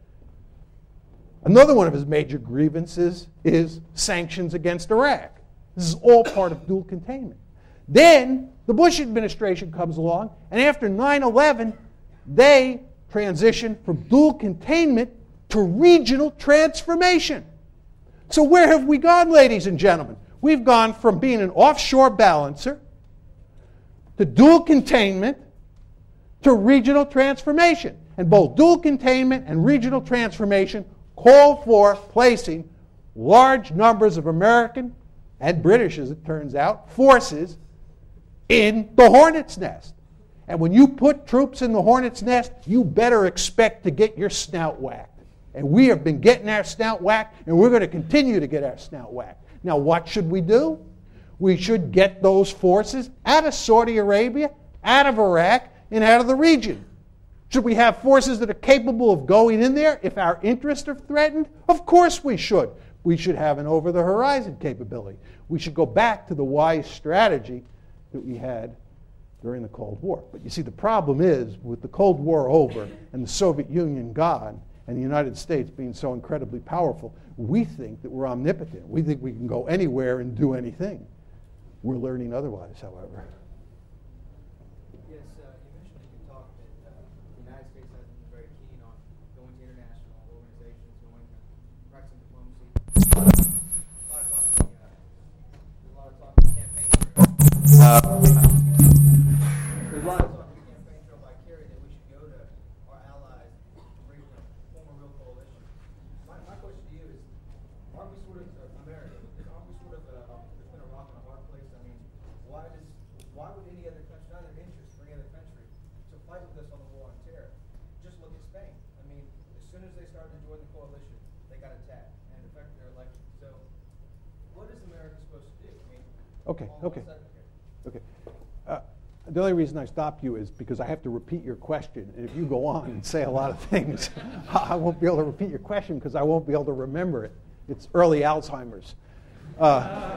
Another one of his major grievances is sanctions against Iraq. This is all part of dual containment. Then the Bush administration comes along, and after nine eleven, they transition from dual containment to regional transformation. So where have we gone, ladies and gentlemen? We've gone from being an offshore balancer to dual containment to regional transformation. And both dual containment and regional transformation call for placing large numbers of American and British, as it turns out, forces in the hornet's nest. And when you put troops in the hornet's nest, you better expect to get your snout whacked. And we have been getting our snout whacked, and we're going to continue to get our snout whacked. Now, what should we do? We should get those forces out of Saudi Arabia, out of Iraq, and out of the region. Should we have forces that are capable of going in there if our interests are threatened? Of course we should. We should have an over-the-horizon capability. We should go back to the wise strategy that we had during the Cold War. But you see, the problem is, with the Cold War over and the Soviet Union gone and the United States being so incredibly powerful, we think that we're omnipotent. We think we can go anywhere and do anything. We're learning otherwise, however. Uh, There's a lot of talk in the campaign trail by Kerry that we should go to our allies and bring them, form a real coalition. My, my question to you is, aren't we sort of uh, America? Aren't we sort of uh, between a rock and a hard place? I mean, why does why would any other country, not in their interest for any other country, to fight Okay, okay, okay. Uh, the only reason I stopped you is because I have to repeat your question. And if you go on and say a lot of things, I won't be able to repeat your question because I won't be able to remember it. It's early Alzheimer's. Uh,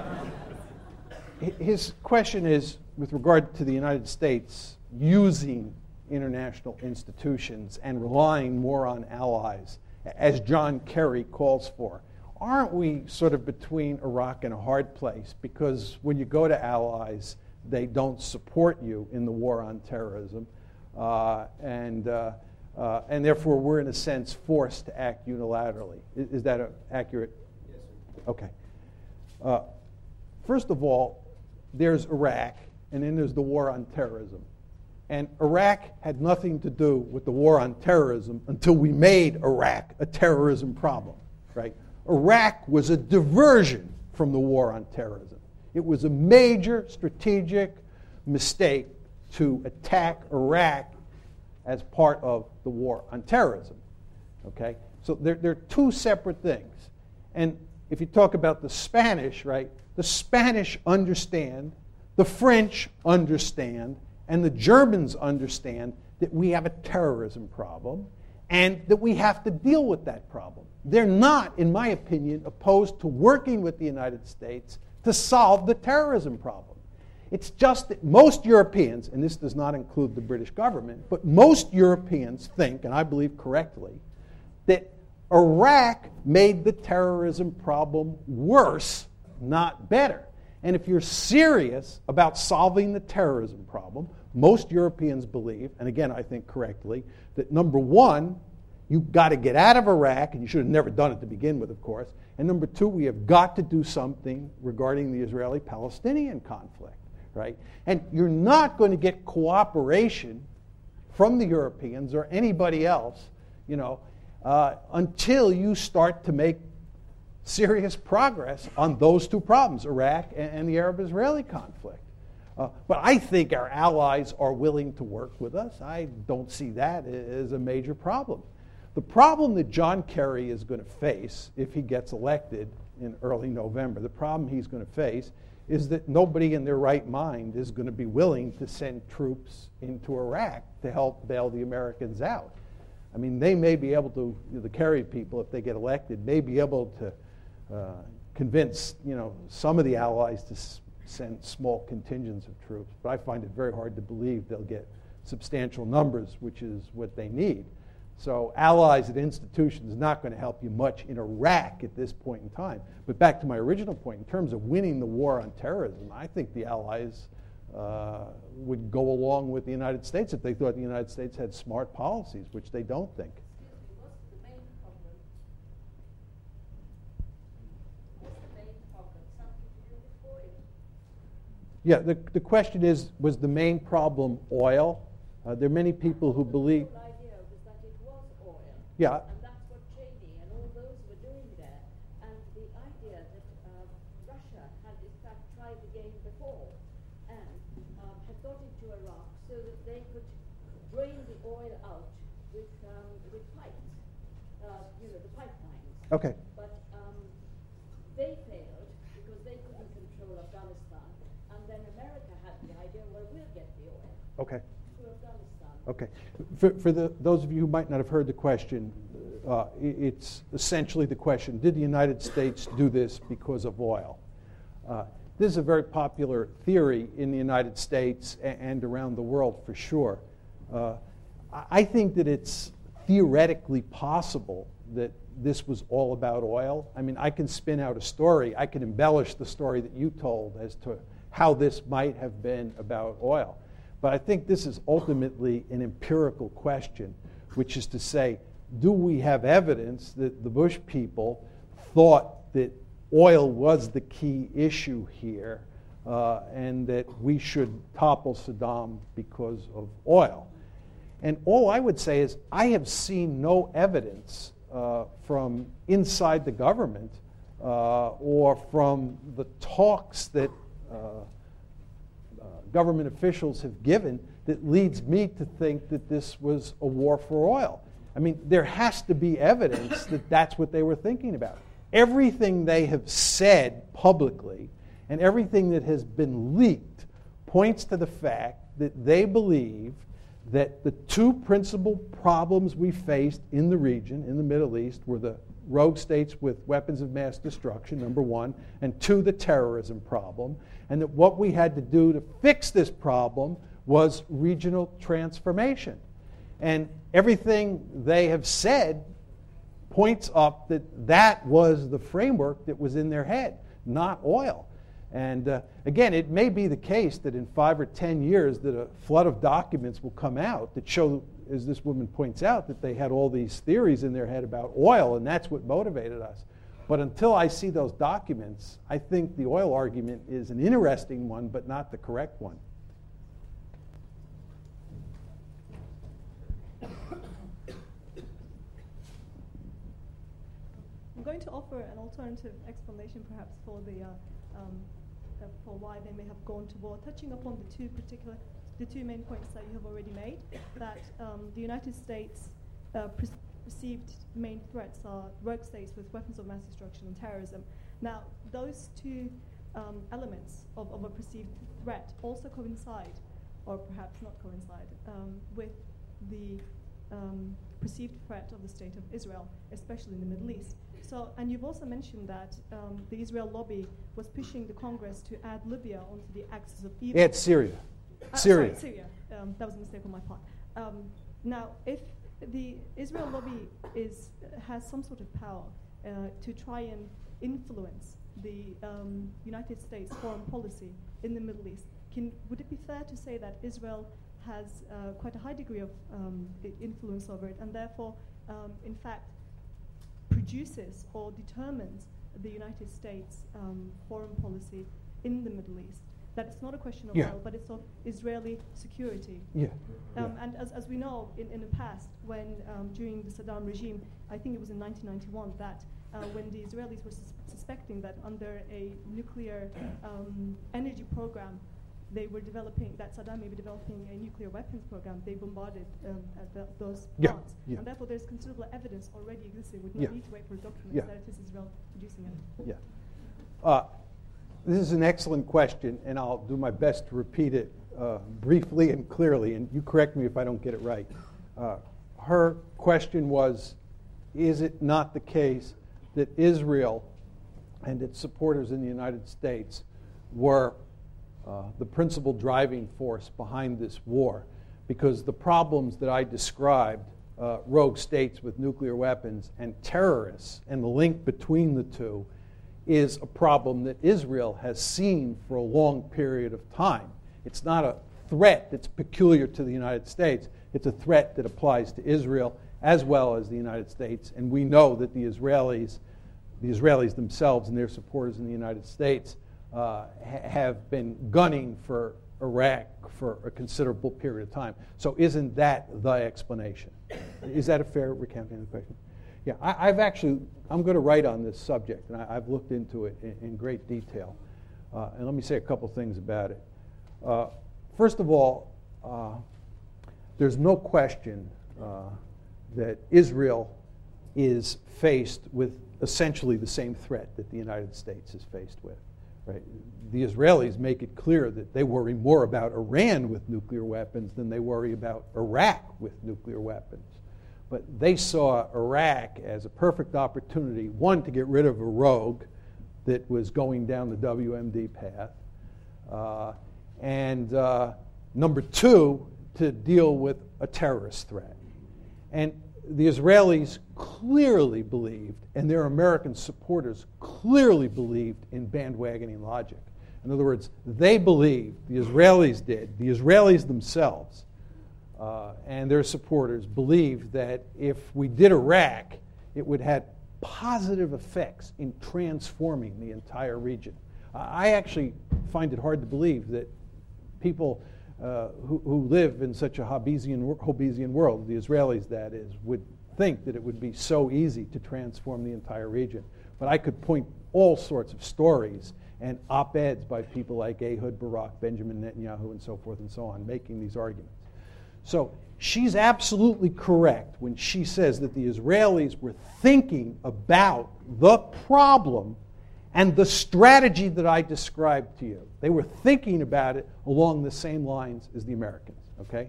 his question is with regard to the United States using international institutions and relying more on allies, as John Kerry calls for. Aren't we sort of between a rock and a hard place? Because when you go to allies, they don't support you in the war on terrorism, uh, and uh, uh, and therefore we're in a sense forced to act unilaterally. Is, is that a, accurate? Yes, sir. Okay. Uh, first of all, there's Iraq, and then there's the war on terrorism. And Iraq had nothing to do with the war on terrorism until we made Iraq a terrorism problem, right? Iraq was a diversion from the war on terrorism. It was a major strategic mistake to attack Iraq as part of the war on terrorism, okay? So there, there are two separate things. And if you talk about the Spanish, right, the Spanish understand, the French understand, and the Germans understand that we have a terrorism problem and that we have to deal with that problem. They're not, in my opinion, opposed to working with the United States to solve the terrorism problem. It's just that most Europeans, and this does not include the British government, but most Europeans think, and I believe correctly, that Iraq made the terrorism problem worse, not better. And if you're serious about solving the terrorism problem, most Europeans believe, and again I think correctly, that number one, you've got to get out of Iraq, and you should have never done it to begin with, of course, and number two, we have got to do something regarding the Israeli-Palestinian conflict, right? And you're not going to get cooperation from the Europeans or anybody else, you know, uh, until you start to make serious progress on those two problems, Iraq and, and the Arab-Israeli conflict. Uh, but I think our allies are willing to work with us. I don't see that as a major problem. The problem that John Kerry is going to face if he gets elected in early November, the problem he's going to face is that nobody in their right mind is going to be willing to send troops into Iraq to help bail the Americans out. I mean, they may be able to, the Kerry people, if they get elected, may be able to Uh, convince, you know, some of the allies to s- send small contingents of troops, but I find it very hard to believe they'll get substantial numbers, which is what they need. So allies and institutions is not going to help you much in Iraq at this point in time. But back to my original point, in terms of winning the war on terrorism, I think the allies uh, would go along with the United States if they thought the United States had smart policies, which they don't think. Yeah, the, the question is, was the main problem oil? Uh, there are many people who believe... The whole idea was that it was oil. Yeah. And that's what Cheney and all those were doing there. And the idea that uh, Russia had in fact tried the game before and um, had got into Iraq so that they could drain the oil out with, um, with pipes, uh, you know, the pipelines. Okay. But um, they failed because they couldn't control Afghanistan. And then America had the idea, well, we'll get the oil. Okay. To Afghanistan. Okay. For, for the, those of you who might not have heard the question, uh, it, it's essentially the question, did the United States do this because of oil? Uh, this is a very popular theory in the United States and, and around the world for sure. Uh, I think that it's theoretically possible that this was all about oil. I mean, I can spin out a story. I can embellish the story that you told as to how this might have been about oil. But I think this is ultimately an empirical question, which is to say, do we have evidence that the Bush people thought that oil was the key issue here uh, and that we should topple Saddam because of oil? And all I would say is I have seen no evidence uh, from inside the government uh, or from the talks that uh, uh, government officials have given that leads me to think that this was a war for oil. I mean, there has to be evidence that that's what they were thinking about. Everything they have said publicly And everything that has been leaked points to the fact that they believe that the two principal problems we faced in the region, in the Middle East, were the rogue states with weapons of mass destruction, number one, and two, the terrorism problem, and that what we had to do to fix this problem was regional transformation. And everything they have said points up that that was the framework that was in their head, not oil. And uh, again, it may be the case that in five or ten years that a flood of documents will come out that show, as this woman points out, that they had all these theories in their head about oil, and that's what motivated us. But until I see those documents, I think the oil argument is an interesting one, but not the correct one. I'm going to offer an alternative explanation, perhaps, for the uh, um, uh, for why they may have gone to war, touching upon the two particular, the two main points that you have already made. That um, the United States uh, pre- perceived main threats are rogue states with weapons of mass destruction and terrorism. Now, those two um, elements of, of a perceived threat also coincide, or perhaps not coincide, um, with the um, perceived threat of the state of Israel, especially in the Middle East. So, and you've also mentioned that um, the Israel lobby was pushing the Congress to add Libya onto the axis of evil. Add Syria. Uh, Syria. Sorry, Syria. Um, that was a mistake on my part. Um, now, if the Israel lobby is has some sort of power uh, to try and influence the um, United States foreign policy in the Middle East, can, would it be fair to say that Israel has uh, quite a high degree of um, I- influence over it, and therefore, um, in fact, produces or determines the United States um, foreign policy in the Middle East? That it's not a question of Yeah. oil, but it's of Israeli security. Yeah. Um, yeah. And as, as we know, in, in the past, when um, during the Saddam regime, I think it was in nineteen ninety-one, that uh, when the Israelis were sus- suspecting that under a nuclear um, energy program, they were developing, that Saddam may be developing a nuclear weapons program, they bombarded um, at the, those Yeah, plants. yeah. And therefore, there's considerable evidence already existing. We don't Yeah. need to wait for documents Yeah. that it is Israel producing it. Yeah. Uh, this is an excellent question, and I'll do my best to repeat it uh, briefly and clearly, and you correct me if I don't get it right. Uh, her question was, is it not the case that Israel and its supporters in the United States were uh, the principal driving force behind this war? Because the problems that I described, uh, rogue states with nuclear weapons and terrorists, and the link between the two, is a problem that Israel has seen for a long period of time. It's not a threat that's peculiar to the United States. It's a threat that applies to Israel as well as the United States. And we know that the Israelis, the Israelis themselves and their supporters in the United States uh, ha- have been gunning for Iraq for a considerable period of time. So isn't that the explanation? Is that a fair recounting of the question? Yeah, I, I've actually, I'm going to write on this subject, and I, I've looked into it in, in great detail. Uh, and let me say a couple things about it. Uh, first of all, uh, there's no question uh, that Israel is faced with essentially the same threat that the United States is faced with. Right? The Israelis make it clear that they worry more about Iran with nuclear weapons than they worry about Iraq with nuclear weapons. But they saw Iraq as a perfect opportunity, one, to get rid of a rogue that was going down the W M D path, uh, and uh, number two, to deal with a terrorist threat. And the Israelis clearly believed, and their American supporters clearly believed in bandwagoning logic. In other words, they believed, the Israelis did, the Israelis themselves, Uh, and their supporters believed that if we did Iraq, it would have positive effects in transforming the entire region. Uh, I actually find it hard to believe that people uh, who, who live in such a Hobbesian, Hobbesian world, the Israelis that is, would think that it would be so easy to transform the entire region. But I could point all sorts of stories and op-eds by people like Ehud Barak, Benjamin Netanyahu, and so forth and so on, making these arguments. So she's absolutely correct when she says that the Israelis were thinking about the problem and the strategy that I described to you. They were thinking about it along the same lines as the Americans, okay?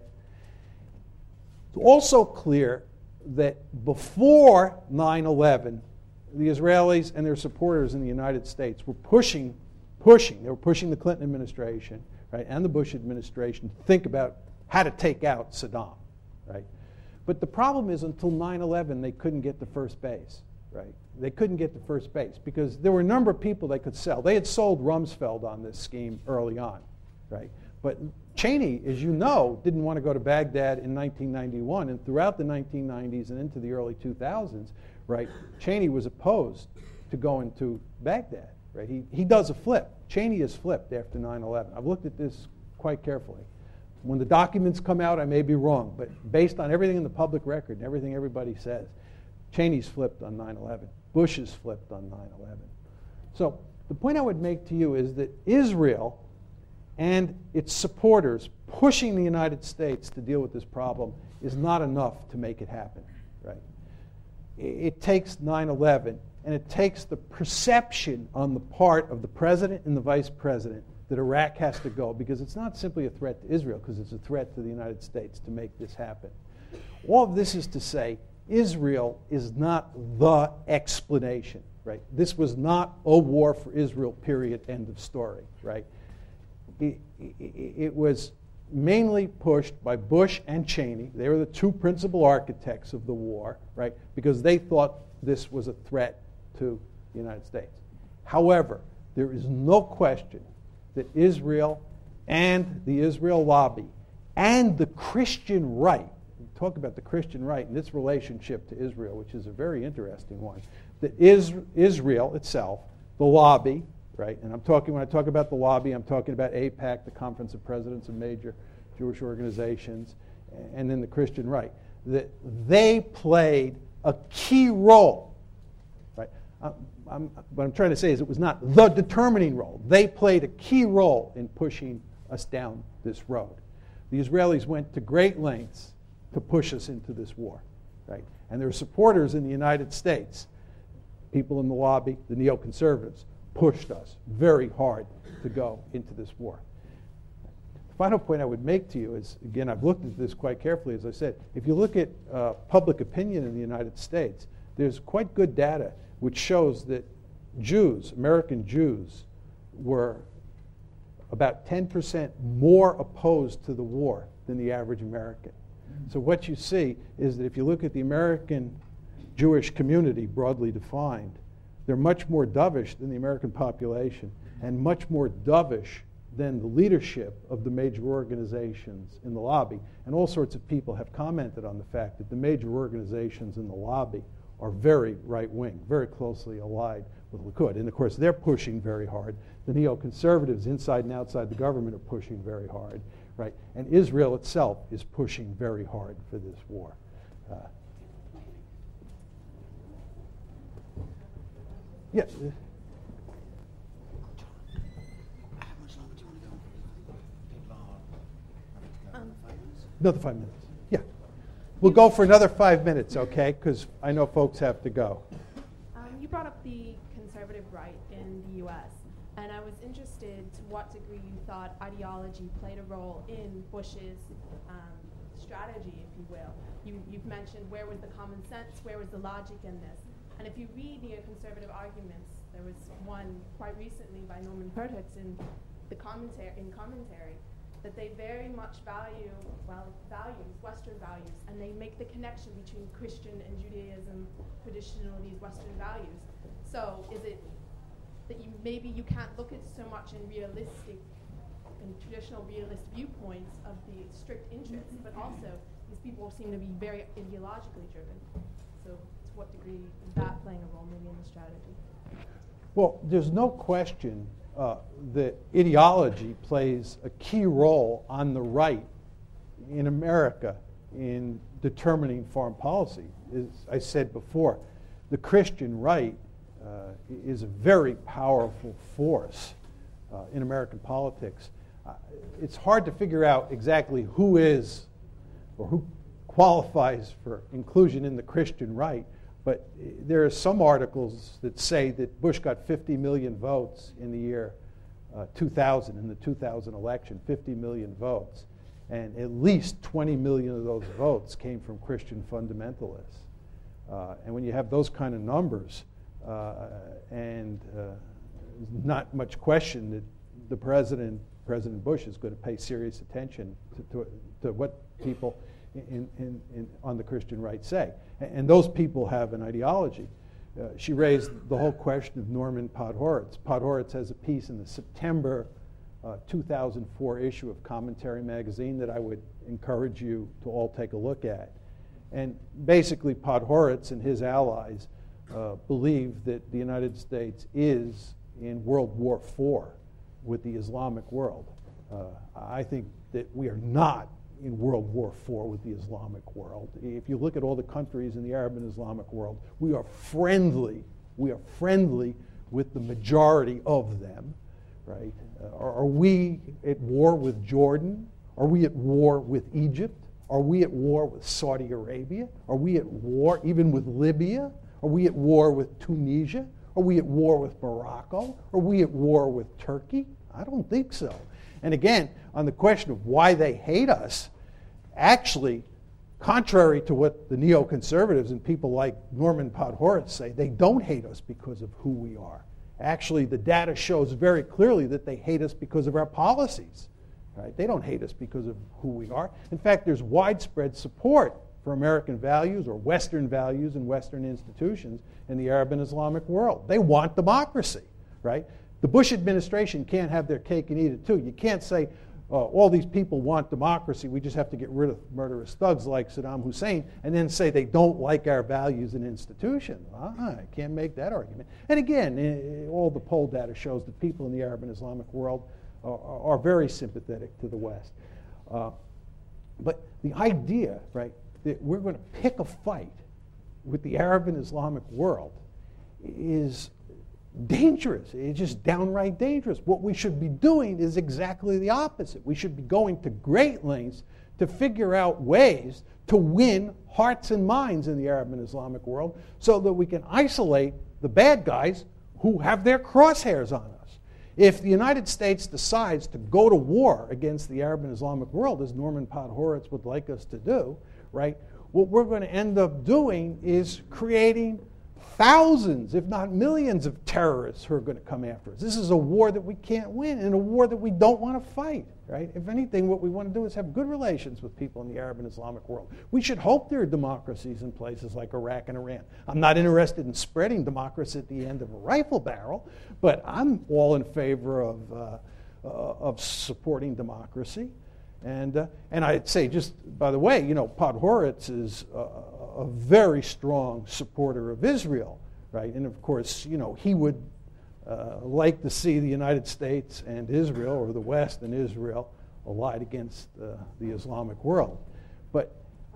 It's also clear that before nine eleven, the Israelis and their supporters in the United States were pushing, pushing, they were pushing the Clinton administration, right, and the Bush administration to think about how to take out Saddam, right? But the problem is until nine eleven, they couldn't get to first base, right? They couldn't get to first base because there were a number of people they could sell. They had sold Rumsfeld on this scheme early on, right? But Cheney, as you know, didn't want to go to Baghdad in nineteen ninety-one, and throughout the nineteen nineties and into the early two thousands, right, Cheney was opposed to going to Baghdad, right? He, he does a flip. Cheney has flipped after nine eleven. I've looked at this quite carefully. When the documents come out, I may be wrong, but based on everything in the public record and everything everybody says, Cheney's flipped on nine eleven. Bush has flipped on nine eleven. So the point I would make to you is that Israel and its supporters pushing the United States to deal with this problem is not enough to make it happen, right? It takes nine eleven, and it takes the perception on the part of the president and the vice president that Iraq has to go, because it's not simply a threat to Israel, because it's a threat to the United States to make this happen. All of this is to say Israel is not the explanation, right? This was not a war for Israel, period, end of story, right? It, it, it was mainly pushed by Bush and Cheney. They were the two principal architects of the war, right? Because they thought this was a threat to the United States. However, there is no question that Israel and the Israel lobby and the Christian right, we talk about the Christian right and its relationship to Israel, which is a very interesting one, that is, Israel itself, the lobby, right, and I'm talking, when I talk about the lobby, I'm talking about AIPAC, the Conference of Presidents of Major Jewish Organizations, and then the Christian right, that they played a key role, right? I'm, I'm, what I'm trying to say is it was not the determining role. They played a key role in pushing us down this road. The Israelis went to great lengths to push us into this war, right? And their supporters in the United States, people in the lobby, the neoconservatives, pushed us very hard to go into this war. The final point I would make to you is, again, I've looked at this quite carefully, as I said, if you look at uh, public opinion in the United States, there's quite good data which shows that Jews, American Jews, were about ten percent more opposed to the war than the average American. So what you see is that if you look at the American Jewish community, broadly defined, they're much more dovish than the American population and much more dovish than the leadership of the major organizations in the lobby. And all sorts of people have commented on the fact that the major organizations in the lobby are very right-wing, very closely allied with Likud. And of course, they're pushing very hard. The neoconservatives inside and outside the government are pushing very hard, right? And Israel itself is pushing very hard for this war. Uh, yeah. Another five minutes. Yeah. We'll go for another five minutes, okay? Because I know folks have to go. Um, you brought up the conservative right in the U S, and I was interested to what degree you thought ideology played a role in Bush's um, strategy, if you will. You, you've mentioned where was the common sense, where was the logic in this. And if you read neoconservative arguments, there was one quite recently by Norman Pertwich in the commentary, in commentary, that they very much value, well, values, Western values, and they make the connection between Christian and Judaism, traditional, these Western values. So is it that you maybe you can't look at so much in realistic and traditional realist viewpoints of the strict interests, but also these people seem to be very ideologically driven. So to what degree is that playing a role maybe in the strategy? Well, there's no question uh, that ideology plays a key role on the right in America in determining foreign policy. As I said before, the Christian right uh, is a very powerful force uh, in American politics. Uh, it's hard to figure out exactly who is or who qualifies for inclusion in the Christian right, But there are some articles that say that Bush got fifty million votes in the year uh, two thousand, in the two thousand election, fifty million votes. And at least twenty million of those votes came from Christian fundamentalists. Uh, and when you have those kind of numbers, uh, and uh, not much question that the president, President Bush, is going to pay serious attention to, to, to what people in, in, in, on the Christian right say. And, and those people have an ideology. Uh, she raised the whole question of Norman Podhoretz. Podhoretz has a piece in the September uh, two thousand four issue of Commentary magazine that I would encourage you to all take a look at. And basically, Podhoretz and his allies uh, believe that the United States is in World War Four with the Islamic world. Uh, I think that we are not in World War Four with the Islamic world. If you look at all the countries in the Arab and Islamic world, we are friendly. We are friendly with the majority of them, right? Uh, are, are we at war with Jordan? Are we at war with Egypt? Are we at war with Saudi Arabia? Are we at war even with Libya? Are we at war with Tunisia? Are we at war with Morocco? Are we at war with Turkey? I don't think so. And again, on the question of why they hate us, actually, contrary to what the neoconservatives and people like Norman Podhoretz say, they don't hate us because of who we are. Actually, the data shows very clearly that they hate us because of our policies. Right? They don't hate us because of who we are. In fact, there's widespread support for American values or Western values and Western institutions in the Arab and Islamic world. They want democracy, right? The Bush administration can't have their cake and eat it too. You can't say, uh, all these people want democracy, we just have to get rid of murderous thugs like Saddam Hussein, and then say they don't like our values and institutions. Ah, I can't make that argument. And again, all the poll data shows that people in the Arab and Islamic world are, are very sympathetic to the West. Uh, but the idea, right, that we're going to pick a fight with the Arab and Islamic world is dangerous. It's just downright dangerous. What we should be doing is exactly the opposite. We should be going to great lengths to figure out ways to win hearts and minds in the Arab and Islamic world so that we can isolate the bad guys who have their crosshairs on us. If the United States decides to go to war against the Arab and Islamic world, as Norman Podhoretz would like us to do, right, what we're going to end up doing is creating thousands, if not millions, of terrorists who are going to come after us. This is a war that we can't win and a war that we don't want to fight, right? If anything, what we want to do is have good relations with people in the Arab and Islamic world. We should hope there are democracies in places like Iraq and Iran. I'm not interested in spreading democracy at the end of a rifle barrel, but I'm all in favor of, uh, uh, of supporting democracy. And, uh, and I'd say, just by the way, you know, Podhoretz is uh, a very strong supporter of Israel, right? And of course, you know, he would uh, like to see the United States and Israel, or the West and Israel, allied against uh, the Islamic world. But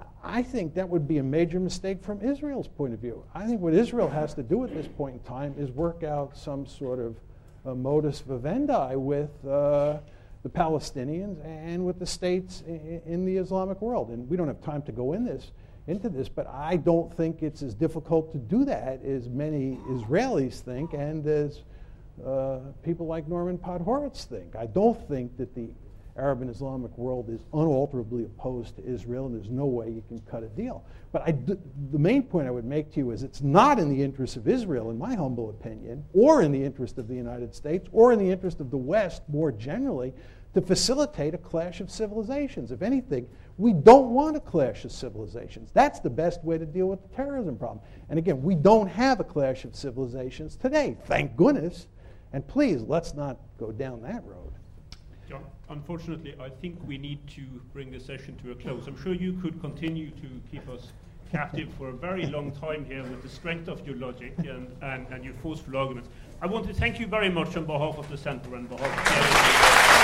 I think that would be a major mistake from Israel's point of view. I think what Israel has to do at this point in time is work out some sort of uh, modus vivendi with uh, the Palestinians and with the states in, in the Islamic world. And we don't have time to go in this, into this, but I don't think it's as difficult to do that as many Israelis think and as uh, people like Norman Podhoretz think. I don't think that the Arab and Islamic world is unalterably opposed to Israel, and there's no way you can cut a deal. But I d- the main point I would make to you is it's not in the interest of Israel, in my humble opinion, or in the interest of the United States, or in the interest of the West more generally, to facilitate a clash of civilizations. If anything, we don't want a clash of civilizations. That's the best way to deal with the terrorism problem. And again, we don't have a clash of civilizations today, thank goodness. And please, let's not go down that road. John, unfortunately, I think we need to bring the session to a close. I'm sure you could continue to keep us captive for a very long time here with the strength of your logic and, and, and your forceful arguments. I want to thank you very much on behalf of the Center and behalf of the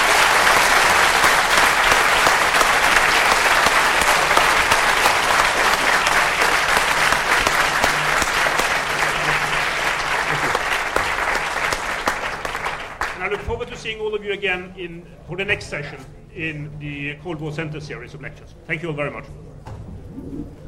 I look forward to seeing all of you again in, for the next session in the Cold War Center series of lectures. Thank you all very much.